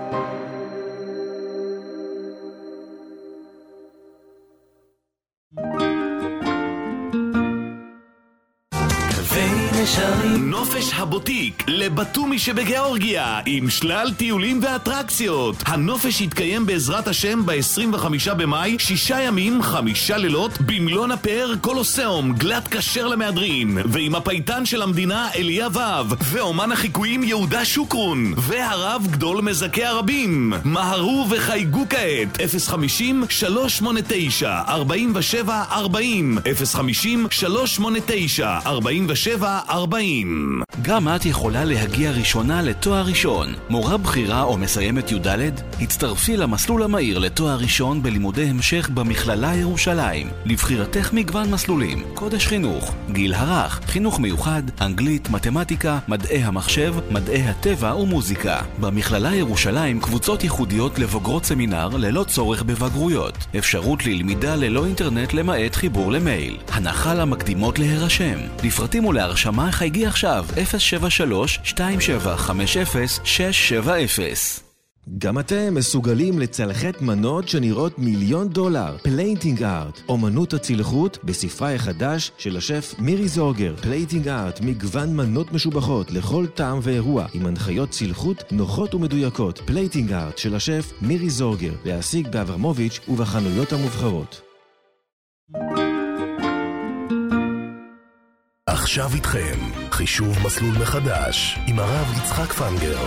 נופש הבוטיק לבטומי שבגיאורגיה עם שלל טיולים ואטרקציות. הנופש יתקיים בעזרת השם ב-עשרים וחמישה במאי, שישה ימים, חמישה לילות במלון הפאר קולוסיאום, גלת כשר למהדרין, ועם הפייטן של המדינה אליה וו, ואומן החיקויים יהודה שוקרון, והרב גדול מזכה הרבים. מהרו וחייגו כעת אפס חמישים שלוש שמונה תשע ארבעים ושבע ארבעים אפס חמישים שלוש שמונה תשע ארבעים ושבע ארבעים. גם את יכולה להגיע ראשונה לתואר ראשון. מורה בחירה או מסיימת י' ד'? הצטרפי למסלול המהיר לתואר ראשון בלימודי המשך במכללה ירושלים. לבחירתך מגוון מסלולים, קודש חינוך, גיל הרך, חינוך מיוחד, אנגלית, מתמטיקה, מדעי המחשב, מדעי הטבע ומוזיקה. במכללה ירושלים קבוצות ייחודיות לבוגרות סמינר ללא צורך בבגרויות. אפשרות ללמידה ללא אינטרנט למעט חיבור למייל. הנחה למקדימות להירשם. לפרטים ולהרשמה חייגי עכשיו אפס שבע שלוש שתיים שבע חמש אפס שש שבע אפס. גם אתם מסוגלים לצלחת מנות שנראות מיליון דולר. פלייטינג ארט, אומנות הצלחות בספרה החדש של השף מירי זורגר. פלייטינג ארט, מגוון מנות משובחות לכל טעם ואירוע, עם הנחיות צלחות נוחות ומדויקות. פלייטינג ארט של השף מירי זורגר, להשיג באברמוביץ' ובחנויות המובחרות. עכשיו איתכם, חישוב מסלול מחדש, עם הרב יצחק פנגר.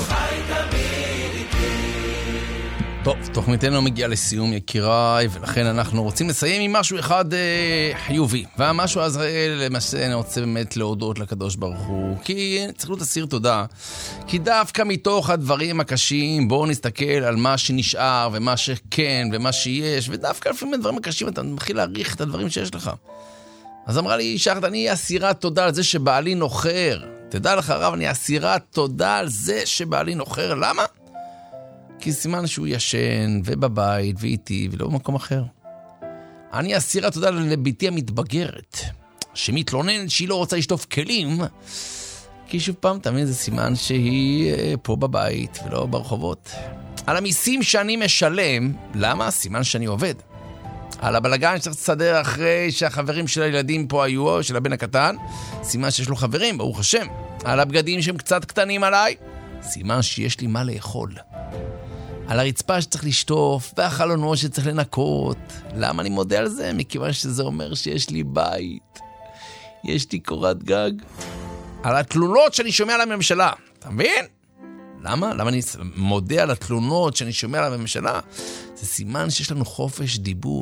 טוב, תוכניתנו מגיעה לסיום יקיריי, ולכן אנחנו רוצים לסיים עם משהו אחד אה, חיובי. והמשהו הזה, למעשה, אני רוצה באמת להודות לקדוש ברוך הוא, כי צריך להיות אסיר תודה. כי דווקא מתוך הדברים הקשים, בואו נסתכל על מה שנשאר, ומה שכן, ומה שיש, ודווקא לפעמים הדברים הקשים, אתה מתחיל להעריך את הדברים שיש לך. אז אמרה לי, שחת, אני אסירת תודה על זה שבעלי נוחר. תדע לך רב, אני אסירת תודה על זה שבעלי נוחר. למה? כי סימן שהוא ישן, ובבית, ואיתי, ולא במקום אחר. אני אסירת תודה לביתי המתבגרת, שמתלוננת שהיא לא רוצה לשטוף כלים, כי שוב פעם, תמיד זה סימן שהיא פה בבית, ולא ברחובות. על המיסים שאני משלם, למה? סימן שאני עובד. על הבלגן שצריך לסדר אחרי שהחברים של הילדים פה היו, של הבן הקטן, סימן שיש לו חברים, ברוך השם. על הבגדים שהם קצת קטנים עליי, סימן שיש לי מה לאכול. על הרצפה שצריך לשטוף, והחלונות שצריך לנקות. למה אני מודה על זה? מכיוון שזה אומר שיש לי בית. יש לי קורת גג. על התלונות שאני שומע על הממשלה. אתה מבין? למה? למה אני מודה על התלונות שאני שומע על הממשלה? זה סימן שיש לנו חופש דיבור.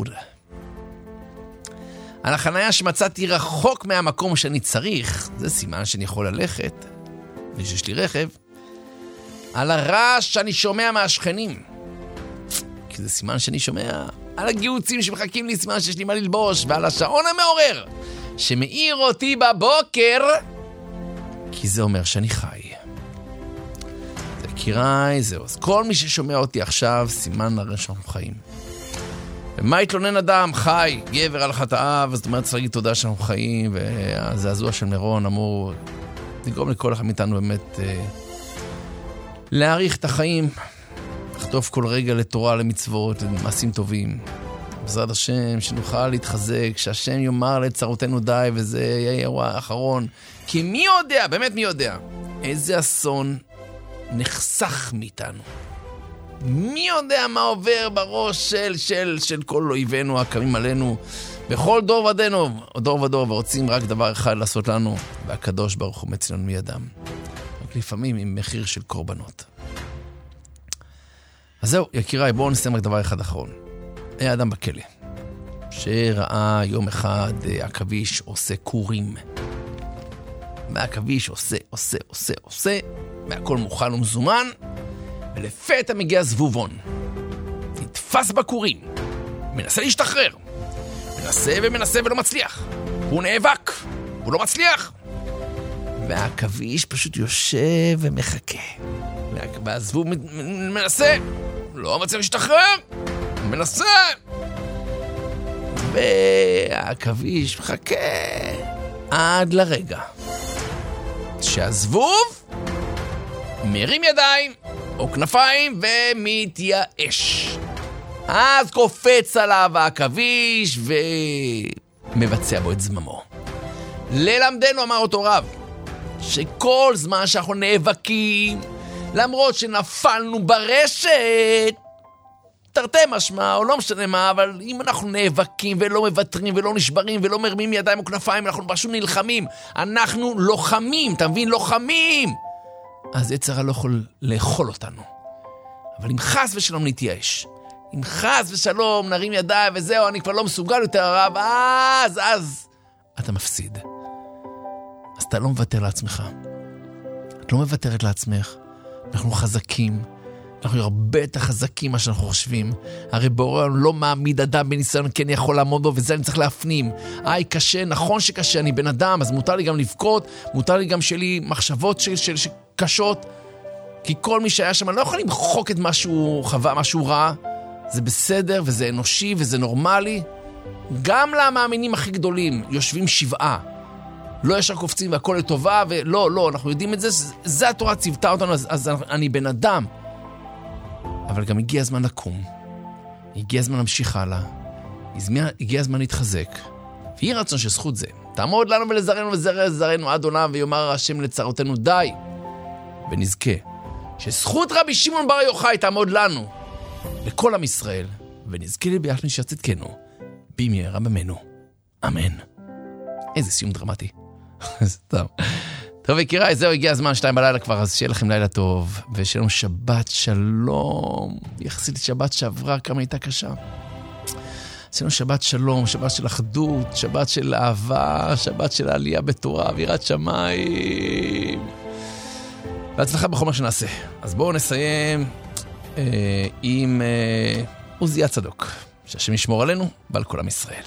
על החניה שמצאתי רחוק מהמקום שאני צריך, זה סימן שאני יכול ללכת, ושיש לי רכב. על הרעש שאני שומע מהשכנים, כי זה סימן שאני שומע. על הגיוצים שמחכים לי, סימן שיש לי מה ללבוש. ועל השעון המעורר שמאיר אותי בבוקר, כי זה אומר שאני חי. זה קיראי, זהו. אז כל מי ששומע אותי עכשיו, סימן הרי שאנחנו חיים. ומה התלונן אדם? חי, גבר על חטאיו. זאת אומרת, צריך להגיד תודה שאנחנו חיים. והזעזוע של מירון אמור לגרום לכל אחד מאיתנו באמת אה, להאריך את החיים, לחטוף כל רגע לתורה, למצוות, למעשים טובים. בעזרת השם, שנוכל להתחזק, שהשם יאמר לצרותינו די, וזה יהיה אירוע האחרון. כי מי יודע, באמת מי יודע, איזה אסון נחסך מאיתנו. מי יודע מה עובר בראש של, של, של כל אויבינו הקמים עלינו, בכל דור ודנו, דור ודור, ורוצים רק דבר אחד לעשות לנו, והקדוש ברוך הוא מציל לנו מידם. רק לפעמים עם מחיר של קורבנות. אז זהו, יקיריי, בואו נסיים רק דבר אחד אחרון. היה אדם בכלא, שראה יום אחד עכביש עושה קורים. והעכביש עושה, עושה, עושה, עושה, והכל מוכן ומזומן, ולפתע מגיע זבובון. נתפס בקורים, מנסה להשתחרר. מנסה ומנסה ולא מצליח. הוא נאבק, הוא לא מצליח. והעכביש פשוט יושב ומחכה. והזבוב מנסה, לא מצליח להשתחרר. מנסה. והעכביש מחכה עד לרגע שהזבוב מרים ידיים או כנפיים ומתייאש. אז קופץ עליו העכביש ומבצע בו את זממו. ללמדנו, אמר אותו רב, שכל זמן שאנחנו נאבקים, למרות שנפלנו ברשת, תרתי משמע, או לא משנה מה, אבל אם אנחנו נאבקים ולא מבטרים ולא נשברים ולא מרמים ידיים או כנפיים, אנחנו פשוט נלחמים. אנחנו לוחמים, אתה מבין? לוחמים! אז יצר לא יכול לאכול אותנו. אבל אם חס ושלום נתייאש, אם חס ושלום נרים ידיים וזהו, אני כבר לא מסוגל יותר הרב, אז, אז, אתה מפסיד. אז אתה לא מוותר לעצמך. את לא מוותרת לעצמך. אנחנו חזקים. אנחנו הרבה יותר חזקים מה שאנחנו חושבים. הרי בורא לא מעמיד אדם בניסיון, כן יכול לעמוד בו, וזה אני צריך להפנים. איי, קשה, נכון שקשה, אני בן אדם, אז מותר לי גם לבכות, מותר לי גם שלי מחשבות של, של, של קשות, כי כל מי שהיה שם, אני לא יכול למחוק את משהו חווה, משהו רע. זה בסדר, וזה אנושי, וזה נורמלי. גם למאמינים הכי גדולים יושבים שבעה. לא ישר קופצים והכל לטובה, ולא, לא, אנחנו יודעים את זה, זה התורה צבתה אותנו, אז, אז אני בן אדם. אבל גם הגיע הזמן לקום. הגיע הזמן להמשיך הלאה. הגיע הזמן להתחזק. ויהי רצון שזכות זה תעמוד לנו ולזרנו וזרע זרענו עד עולם, ויאמר השם לצרותינו די. ונזכה שזכות רבי שמעון בר יוחאי תעמוד לנו, לכל עם ישראל, ונזכה לביחד נשאר צדקנו, במהרה בימינו. אמן. איזה סיום דרמטי. טוב. טוב, יקיריי, זהו, הגיע הזמן, שתיים בלילה כבר, אז שיהיה לכם לילה טוב, ושיהיה לנו שבת שלום, יחסית שבת שעברה כמה הייתה קשה. שיהיה לנו שבת שלום, שבת של אחדות, שבת של אהבה, שבת של העלייה בתורה, אווירת שמיים. והצלחה בכל מה שנעשה. אז בואו נסיים אה, עם אה, עוזיה צדוק, שהשם ישמור עלינו ועל כל עם ישראל.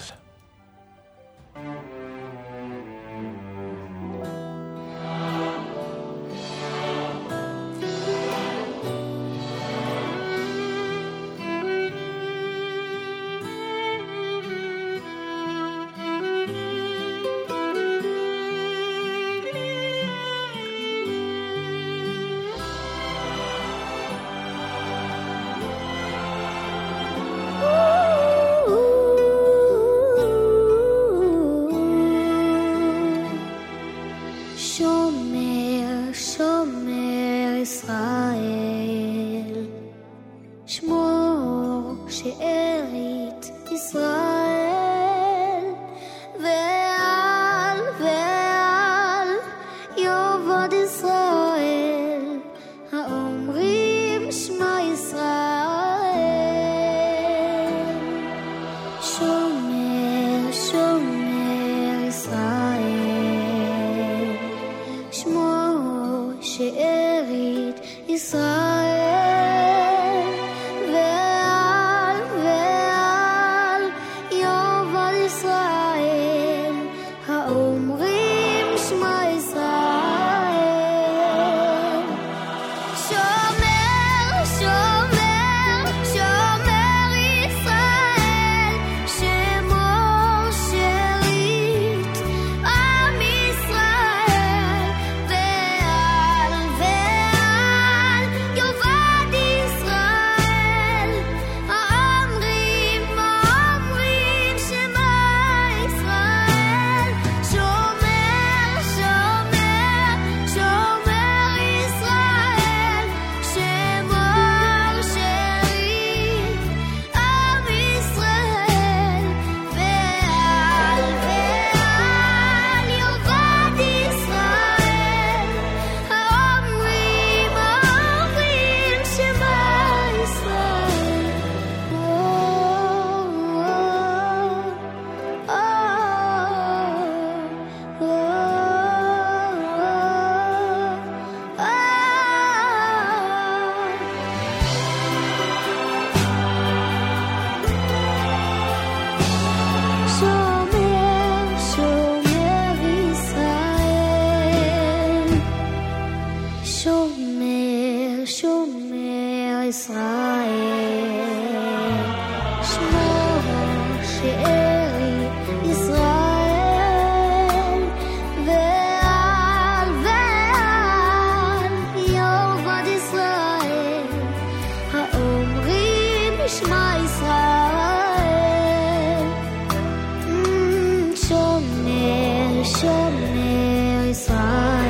שומר ישראל